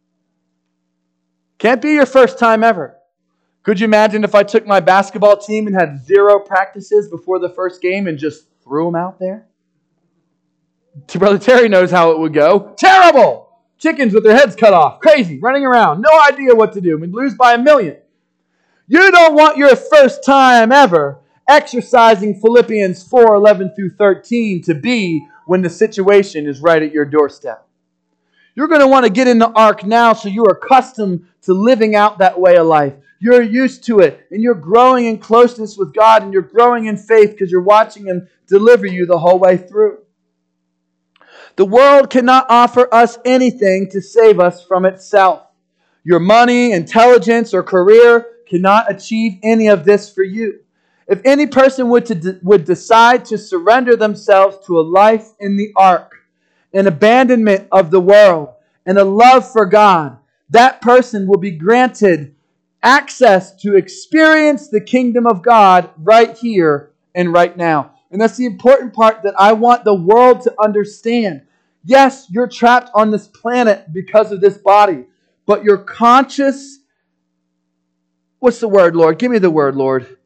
Can't be your first time ever. Could you imagine if I took my basketball team and had 0 practices before the first game and just threw them out there? Brother Terry knows how it would go. Terrible! Chickens with their heads cut off. Crazy. Running around. No idea what to do. We'd lose by 1,000,000. You don't want your first time ever exercising Philippians 4:11-13 to be when the situation is right at your doorstep. You're going to want to get in the ark now so you're accustomed to living out that way of life. You're used to it, and you're growing in closeness with God, and you're growing in faith because you're watching Him deliver you the whole way through. The world cannot offer us anything to save us from itself. Your money, intelligence, or career cannot achieve any of this for you. If any person would decide to surrender themselves to a life in the ark, an abandonment of the world, and a love for God, that person will be granted access to experience the kingdom of God right here and right now. And that's the important part that I want the world to understand. Yes, you're trapped on this planet because of this body, but your conscious, what's the word, Lord? Give me the word, Lord.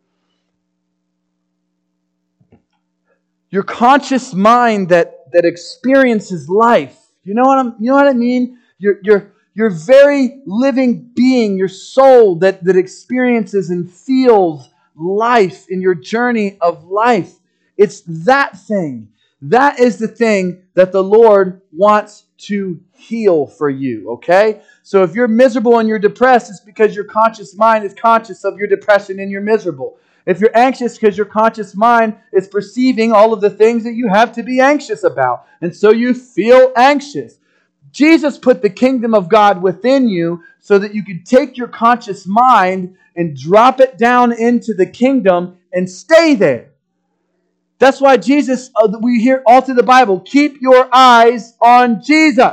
Your conscious mind that experiences life. You know what I mean? Your very living being, your soul that experiences and feels life in your journey of life. It's that thing. That is the thing that the Lord wants to heal for you, okay? So if you're miserable and you're depressed, it's because your conscious mind is conscious of your depression and you're miserable. If you're anxious, because your conscious mind is perceiving all of the things that you have to be anxious about, and so you feel anxious. Jesus put the kingdom of God within you so that you can take your conscious mind and drop it down into the kingdom and stay there. That's why Jesus, we hear all through the Bible, keep your eyes on Jesus.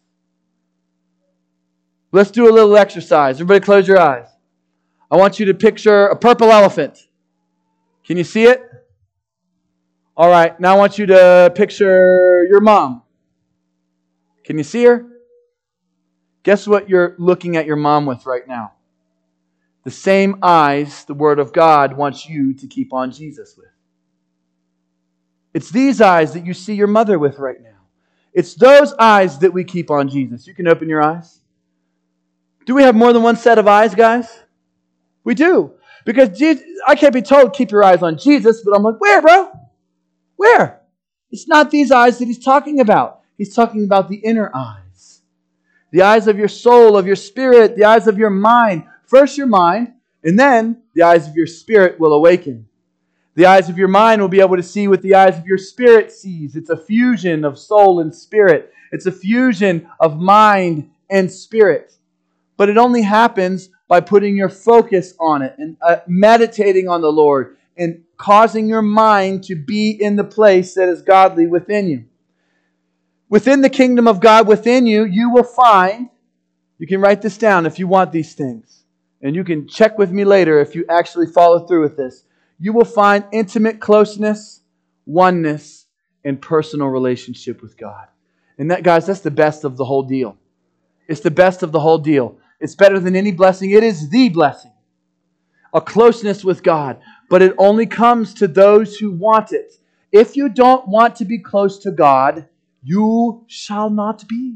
Let's do a little exercise. Everybody close your eyes. I want you to picture a purple elephant. Can you see it? All right, now I want you to picture your mom. Can you see her? Guess what you're looking at your mom with right now? The same eyes the Word of God wants you to keep on Jesus with. It's these eyes that you see your mother with right now. It's those eyes that we keep on Jesus. You can open your eyes. Do we have more than one set of eyes, guys? We do. Because Jesus, I can't be told, keep your eyes on Jesus, but I'm like, where, bro? Where? It's not these eyes that He's talking about. He's talking about the inner eyes. The eyes of your soul, of your spirit, the eyes of your mind. First your mind, and then the eyes of your spirit will awaken. The eyes of your mind will be able to see what the eyes of your spirit sees. It's a fusion of soul and spirit. It's a fusion of mind and spirit. But it only happens by putting your focus on it and meditating on the Lord and causing your mind to be in the place that is godly within you. Within the kingdom of God within you, you will find, you can write this down if you want these things, and you can check with me later if you actually follow through with this. You will find intimate closeness, oneness, and personal relationship with God. And that, guys, that's the best of the whole deal. It's the best of the whole deal. It's better than any blessing. It is the blessing. A closeness with God. But it only comes to those who want it. If you don't want to be close to God, you shall not be.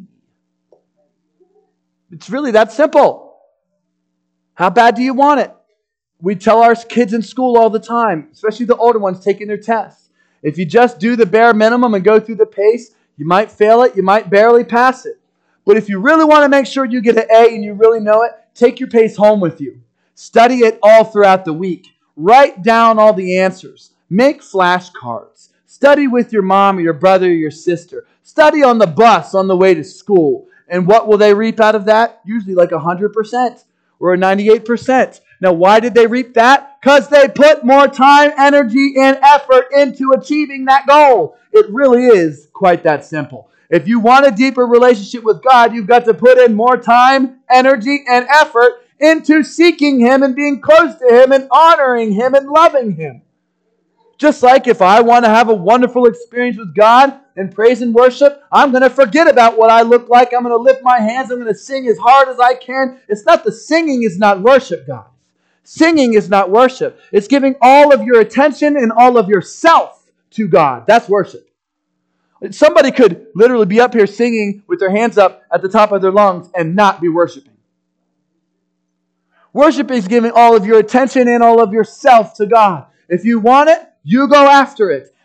It's really that simple. How bad do you want it? We tell our kids in school all the time, especially the older ones taking their tests. If you just do the bare minimum and go through the pace, you might fail it, you might barely pass it. But if you really want to make sure you get an A and you really know it, take your pace home with you. Study it all throughout the week. Write down all the answers. Make flashcards. Study with your mom or your brother or your sister. Study on the bus on the way to school. And what will they reap out of that? Usually like 100% or a 98%. Now, why did they reap that? Because they put more time, energy, and effort into achieving that goal. It really is quite that simple. If you want a deeper relationship with God, you've got to put in more time, energy, and effort into seeking Him and being close to Him and honoring Him and loving Him. Just like if I want to have a wonderful experience with God and praise and worship, I'm going to forget about what I look like. I'm going to lift my hands. I'm going to sing as hard as I can. It's not the singing is not worship, guys. Singing is not worship. It's giving all of your attention and all of yourself to God. That's worship. Somebody could literally be up here singing with their hands up at the top of their lungs and not be worshiping. Worship is giving all of your attention and all of yourself to God. If you want it, you go after it.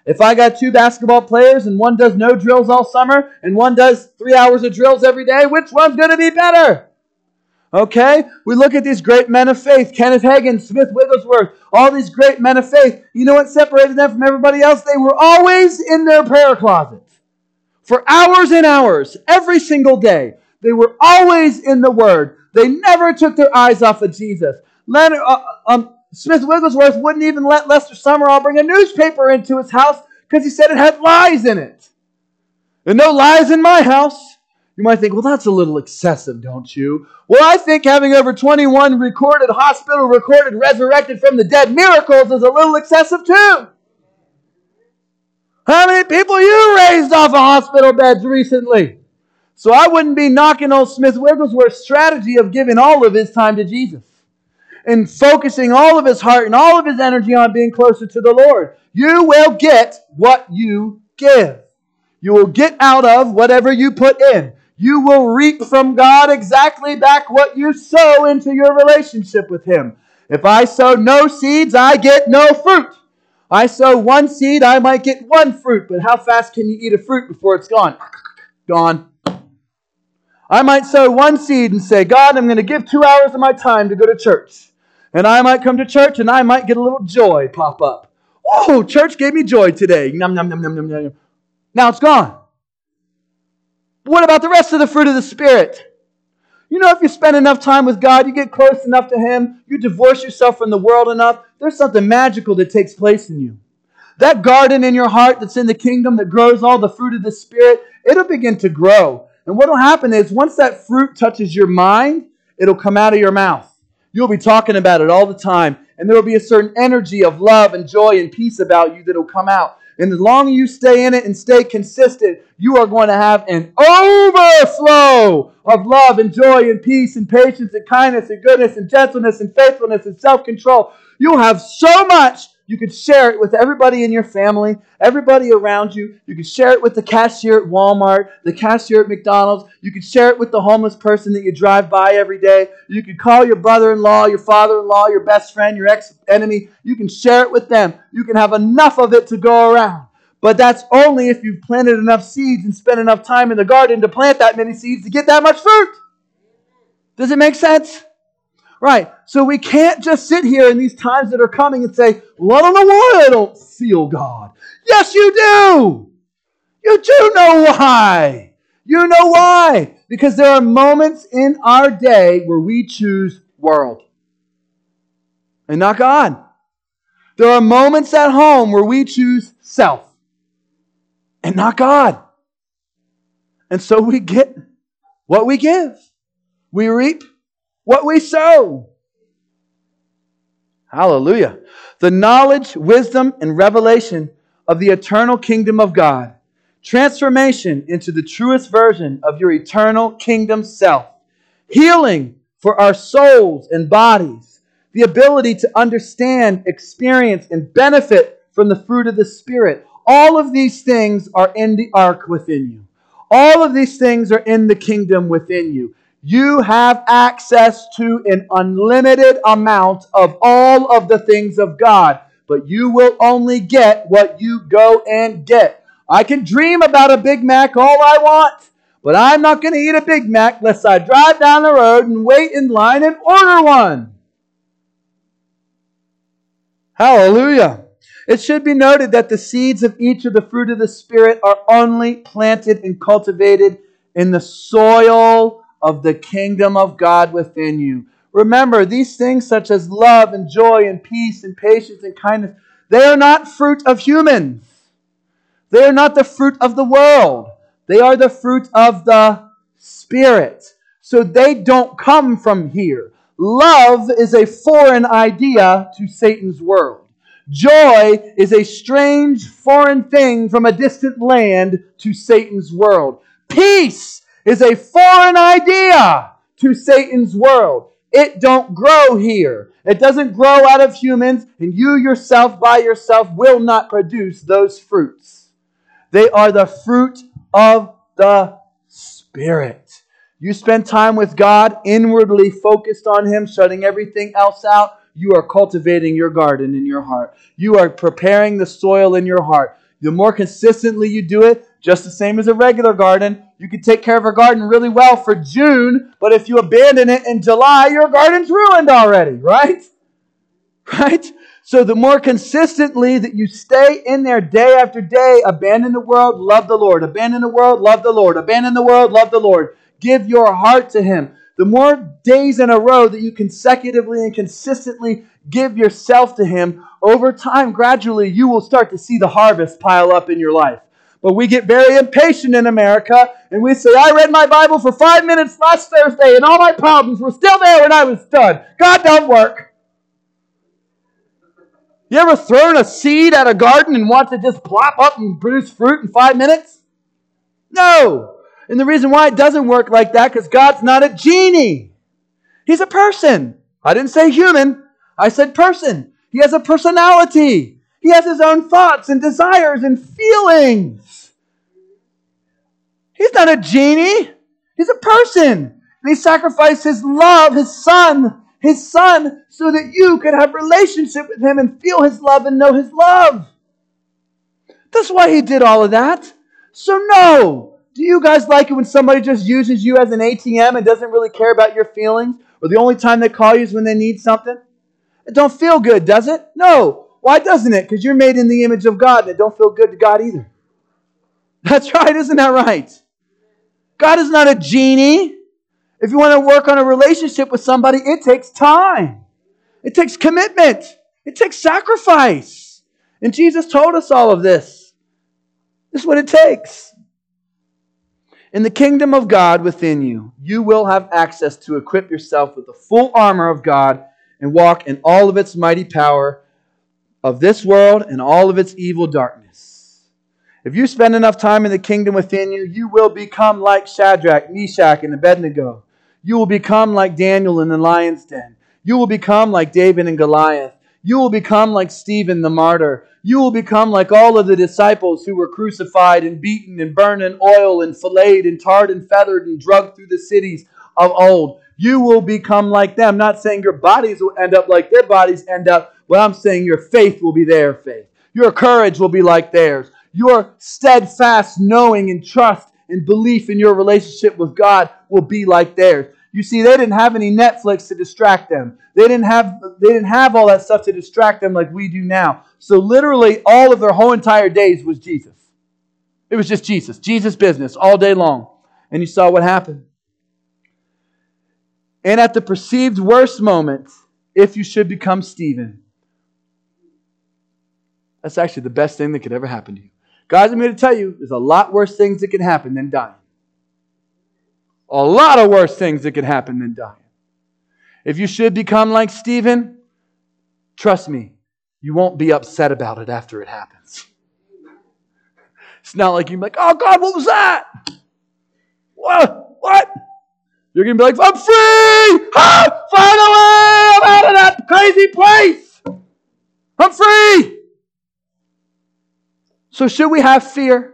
If I got 2 basketball players and one does no drills all summer and one does 3 hours of drills every day, which one's going to be better? Okay? We look at these great men of faith, Kenneth Hagin, Smith Wigglesworth, all these great men of faith. You know what separated them from everybody else? They were always in their prayer closet for hours and hours, every single day. They were always in the Word. They never took their eyes off of Jesus. Smith Wigglesworth wouldn't even let Lester Summerall bring a newspaper into his house because he said it had lies in it. There are no lies in my house. You might think, well, that's a little excessive, don't you? Well, I think having over 21 recorded resurrected from the dead miracles is a little excessive too. How many people you raised off of hospital beds recently? So I wouldn't be knocking old Smith Wigglesworth's strategy of giving all of his time to Jesus and focusing all of his heart and all of his energy on being closer to the Lord. You will get what you give. You will get out of whatever you put in. You will reap from God exactly back what you sow into your relationship with Him. If I sow no seeds, I get no fruit. I sow 1 seed, I might get 1 fruit. But how fast can you eat a fruit before it's gone? Gone. I might sow 1 seed and say, God, I'm going to give 2 hours of my time to go to church. And I might come to church and I might get a little joy pop up. Oh, church gave me joy today. Nom, nom, nom, nom, nom, nom. Now it's gone. What about the rest of the fruit of the Spirit? You know, if you spend enough time with God, you get close enough to Him, you divorce yourself from the world enough, there's something magical that takes place in you. That garden in your heart that's in the kingdom that grows all the fruit of the Spirit, it'll begin to grow. And what will happen is once that fruit touches your mind, it'll come out of your mouth. You'll be talking about it all the time. And there will be a certain energy of love and joy and peace about you that will come out. And the longer you stay in it and stay consistent, you are going to have an overflow of love and joy and peace and patience and kindness and goodness and gentleness and faithfulness and self-control. You'll have so much you could share it with everybody in your family, everybody around you. You could share it with the cashier at Walmart, the cashier at McDonald's. You could share it with the homeless person that you drive by every day. You could call your brother-in-law, your father-in-law, your best friend, your ex-enemy. You can share it with them. You can have enough of it to go around. But that's only if you've planted enough seeds and spent enough time in the garden to plant that many seeds to get that much fruit. Does it make sense? Right. So we can't just sit here in these times that are coming and say, well, I don't know why I don't feel God. Yes, you do. You do know why. You know why. Because there are moments in our day where we choose world and not God. There are moments at home where we choose self and not God. And so we get what we give. We reap what we sow. Hallelujah. The knowledge, wisdom, and revelation of the eternal kingdom of God. Transformation into the truest version of your eternal kingdom self. Healing for our souls and bodies. The ability to understand, experience, and benefit from the fruit of the Spirit. All of these things are in the ark within you. All of these things are in the kingdom within you. You have access to an unlimited amount of all of the things of God. But you will only get what you go and get. I can dream about a Big Mac all I want. But I'm not going to eat a Big Mac unless I drive down the road and wait in line and order one. Hallelujah. It should be noted that the seeds of each of the fruit of the Spirit are only planted and cultivated in the soil of the kingdom of God within you. Remember, these things such as love and joy and peace and patience and kindness, they are not fruit of humans. They are not the fruit of the world. They are the fruit of the Spirit. So they don't come from here. Love is a foreign idea to Satan's world. Joy is a strange foreign thing from a distant land to Satan's world. Peace is a foreign idea to Satan's world. It don't grow here. It doesn't grow out of humans, and you yourself by yourself will not produce those fruits. They are the fruit of the Spirit. You spend time with God, inwardly focused on Him, shutting everything else out. You are cultivating your garden in your heart. You are preparing the soil in your heart. The more consistently you do it, just the same as a regular garden, you can take care of a garden really well for June, but if you abandon it in July, your garden's ruined already, right? Right? So the more consistently that you stay in there day after day, abandon the world, love the Lord. Abandon the world, love the Lord. Abandon the world, love the Lord. Give your heart to Him. The more days in a row that you consecutively and consistently give yourself to Him, over time, gradually, you will start to see the harvest pile up in your life. But we get very impatient in America, and we say, I read my Bible for 5 minutes last Thursday, and all my problems were still there when I was done. God don't work. You ever thrown a seed at a garden and watch it just plop up and produce fruit in 5 minutes? No. And the reason why it doesn't work like that, because God's not a genie. He's a person. I didn't say human. I said person. He has a personality. He has His own thoughts and desires and feelings. He's not a genie. He's a person. And He sacrificed His love, His Son, so that you could have relationship with Him and feel His love and know His love. That's why He did all of that. So no. Do you guys like it when somebody just uses you as an ATM and doesn't really care about your feelings? Or the only time they call you is when they need something? It don't feel good, does it? No. Why doesn't it? Because you're made in the image of God and it don't feel good to God either. That's right, isn't that right? God is not a genie. If you want to work on a relationship with somebody, it takes time. It takes commitment. It takes sacrifice. And Jesus told us all of this. This is what it takes. In the kingdom of God within you, you will have access to equip yourself with the full armor of God and walk in all of its mighty power of this world and all of its evil darkness. If you spend enough time in the kingdom within you, you will become like Shadrach, Meshach, and Abednego. You will become like Daniel in the lion's den. You will become like David and Goliath. You will become like Stephen the martyr. You will become like all of the disciples who were crucified and beaten and burned in oil and filleted and tarred and feathered and drugged through the cities of old. You will become like them. Not saying your bodies will end up like their bodies end up. But I'm saying your faith will be their faith. Your courage will be like theirs. Your steadfast knowing and trust and belief in your relationship with God will be like theirs. You see, they didn't have any Netflix to distract them. They didn't have all that stuff to distract them like we do now. So literally all of their whole entire days was Jesus. It was just Jesus. Jesus business all day long. And you saw what happened. And at the perceived worst moment, if you should become Stephen, that's actually the best thing that could ever happen to you. Guys, I'm here to tell you, there's a lot worse things that can happen than dying. A lot of worse things that could happen than dying. If you should become like Stephen, trust me, you won't be upset about it after it happens. It's not like you're like, oh God, what was that? What? You're going to be like, I'm free! Ah, finally! I'm out of that crazy place! I'm free! So should we have fear?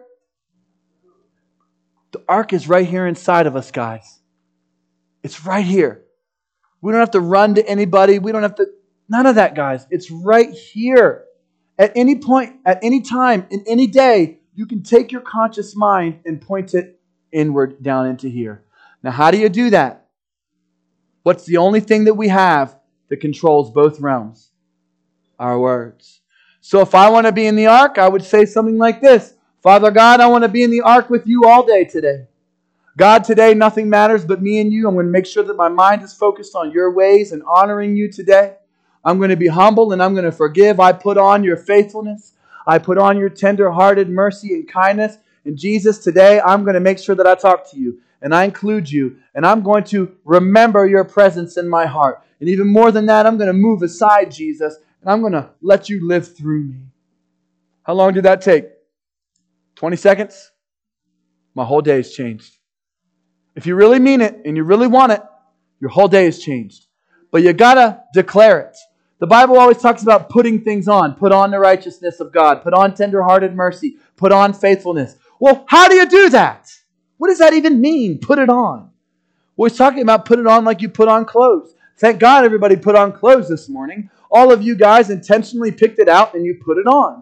The ark is right here inside of us, guys. It's right here. We don't have to run to anybody. We don't have to... None of that, guys. It's right here. At any point, at any time, in any day, you can take your conscious mind and point it inward down into here. Now, how do you do that? What's the only thing that we have that controls both realms? Our words. So if I want to be in the ark, I would say something like this. Father God, I want to be in the ark with you all day today. God, today nothing matters but me and you. I'm going to make sure that my mind is focused on your ways and honoring you today. I'm going to be humble and I'm going to forgive. I put on your faithfulness. I put on your tender-hearted mercy and kindness. And Jesus, today I'm going to make sure that I talk to you and I include you. And I'm going to remember your presence in my heart. And even more than that, I'm going to move aside, Jesus. And I'm going to let you live through me. How long did that take? 20 seconds? My whole day has changed. If you really mean it and you really want it, your whole day has changed. But you got to declare it. The Bible always talks about putting things on. Put on the righteousness of God. Put on tender-hearted mercy. Put on faithfulness. Well, how do you do that? What does that even mean? Put it on. Well, he's talking about put it on like you put on clothes. Thank God everybody put on clothes this morning. All of you guys intentionally picked it out and you put it on.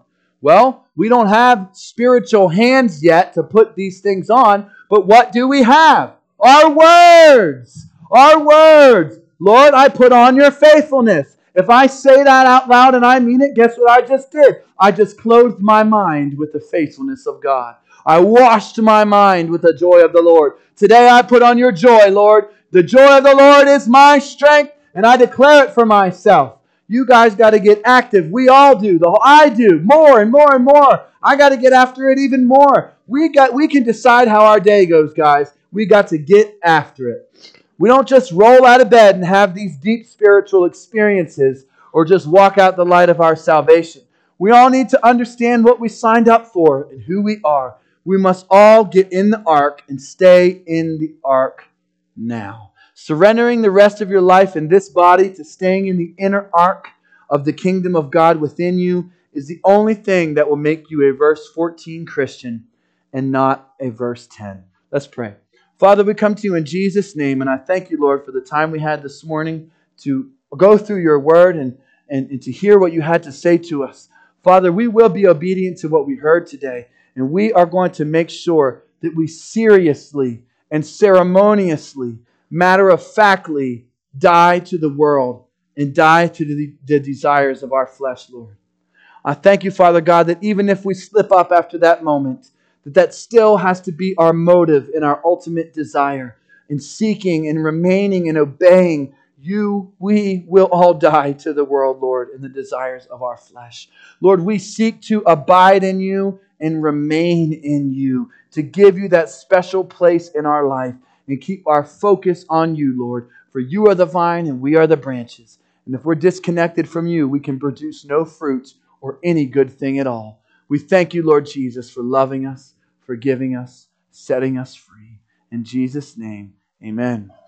Well, we don't have spiritual hands yet to put these things on, but what do we have? Our words! Our words! Lord, I put on your faithfulness. If I say that out loud and I mean it, guess what I just did? I just clothed my mind with the faithfulness of God. I washed my mind with the joy of the Lord. Today I put on your joy, Lord. The joy of the Lord is my strength, and I declare it for myself. You guys got to get active. We all do. I do. More and more and more. I got to get after it even more. We can decide how our day goes, guys. We got to get after it. We don't just roll out of bed and have these deep spiritual experiences or just walk out the light of our salvation. We all need to understand what we signed up for and who we are. We must all get in the ark and stay in the ark now. Surrendering the rest of your life in this body to staying in the inner ark of the kingdom of God within you is the only thing that will make you a verse 14 Christian and not a verse 10. Let's pray. Father, we come to you in Jesus' name, and I thank you, Lord, for the time we had this morning to go through your word and to hear what you had to say to us. Father, we will be obedient to what we heard today, and we are going to make sure that we seriously and ceremoniously, matter-of-factly, die to the world and die to the desires of our flesh, Lord. I thank you, Father God, that even if we slip up after that moment, that still has to be our motive and our ultimate desire in seeking and remaining and obeying you. We will all die to the world, Lord, and the desires of our flesh. Lord, we seek to abide in you and remain in you, to give you that special place in our life and keep our focus on you, Lord, for you are the vine and we are the branches. And if we're disconnected from you, we can produce no fruit or any good thing at all. We thank you, Lord Jesus, for loving us, forgiving us, setting us free. In Jesus' name, amen.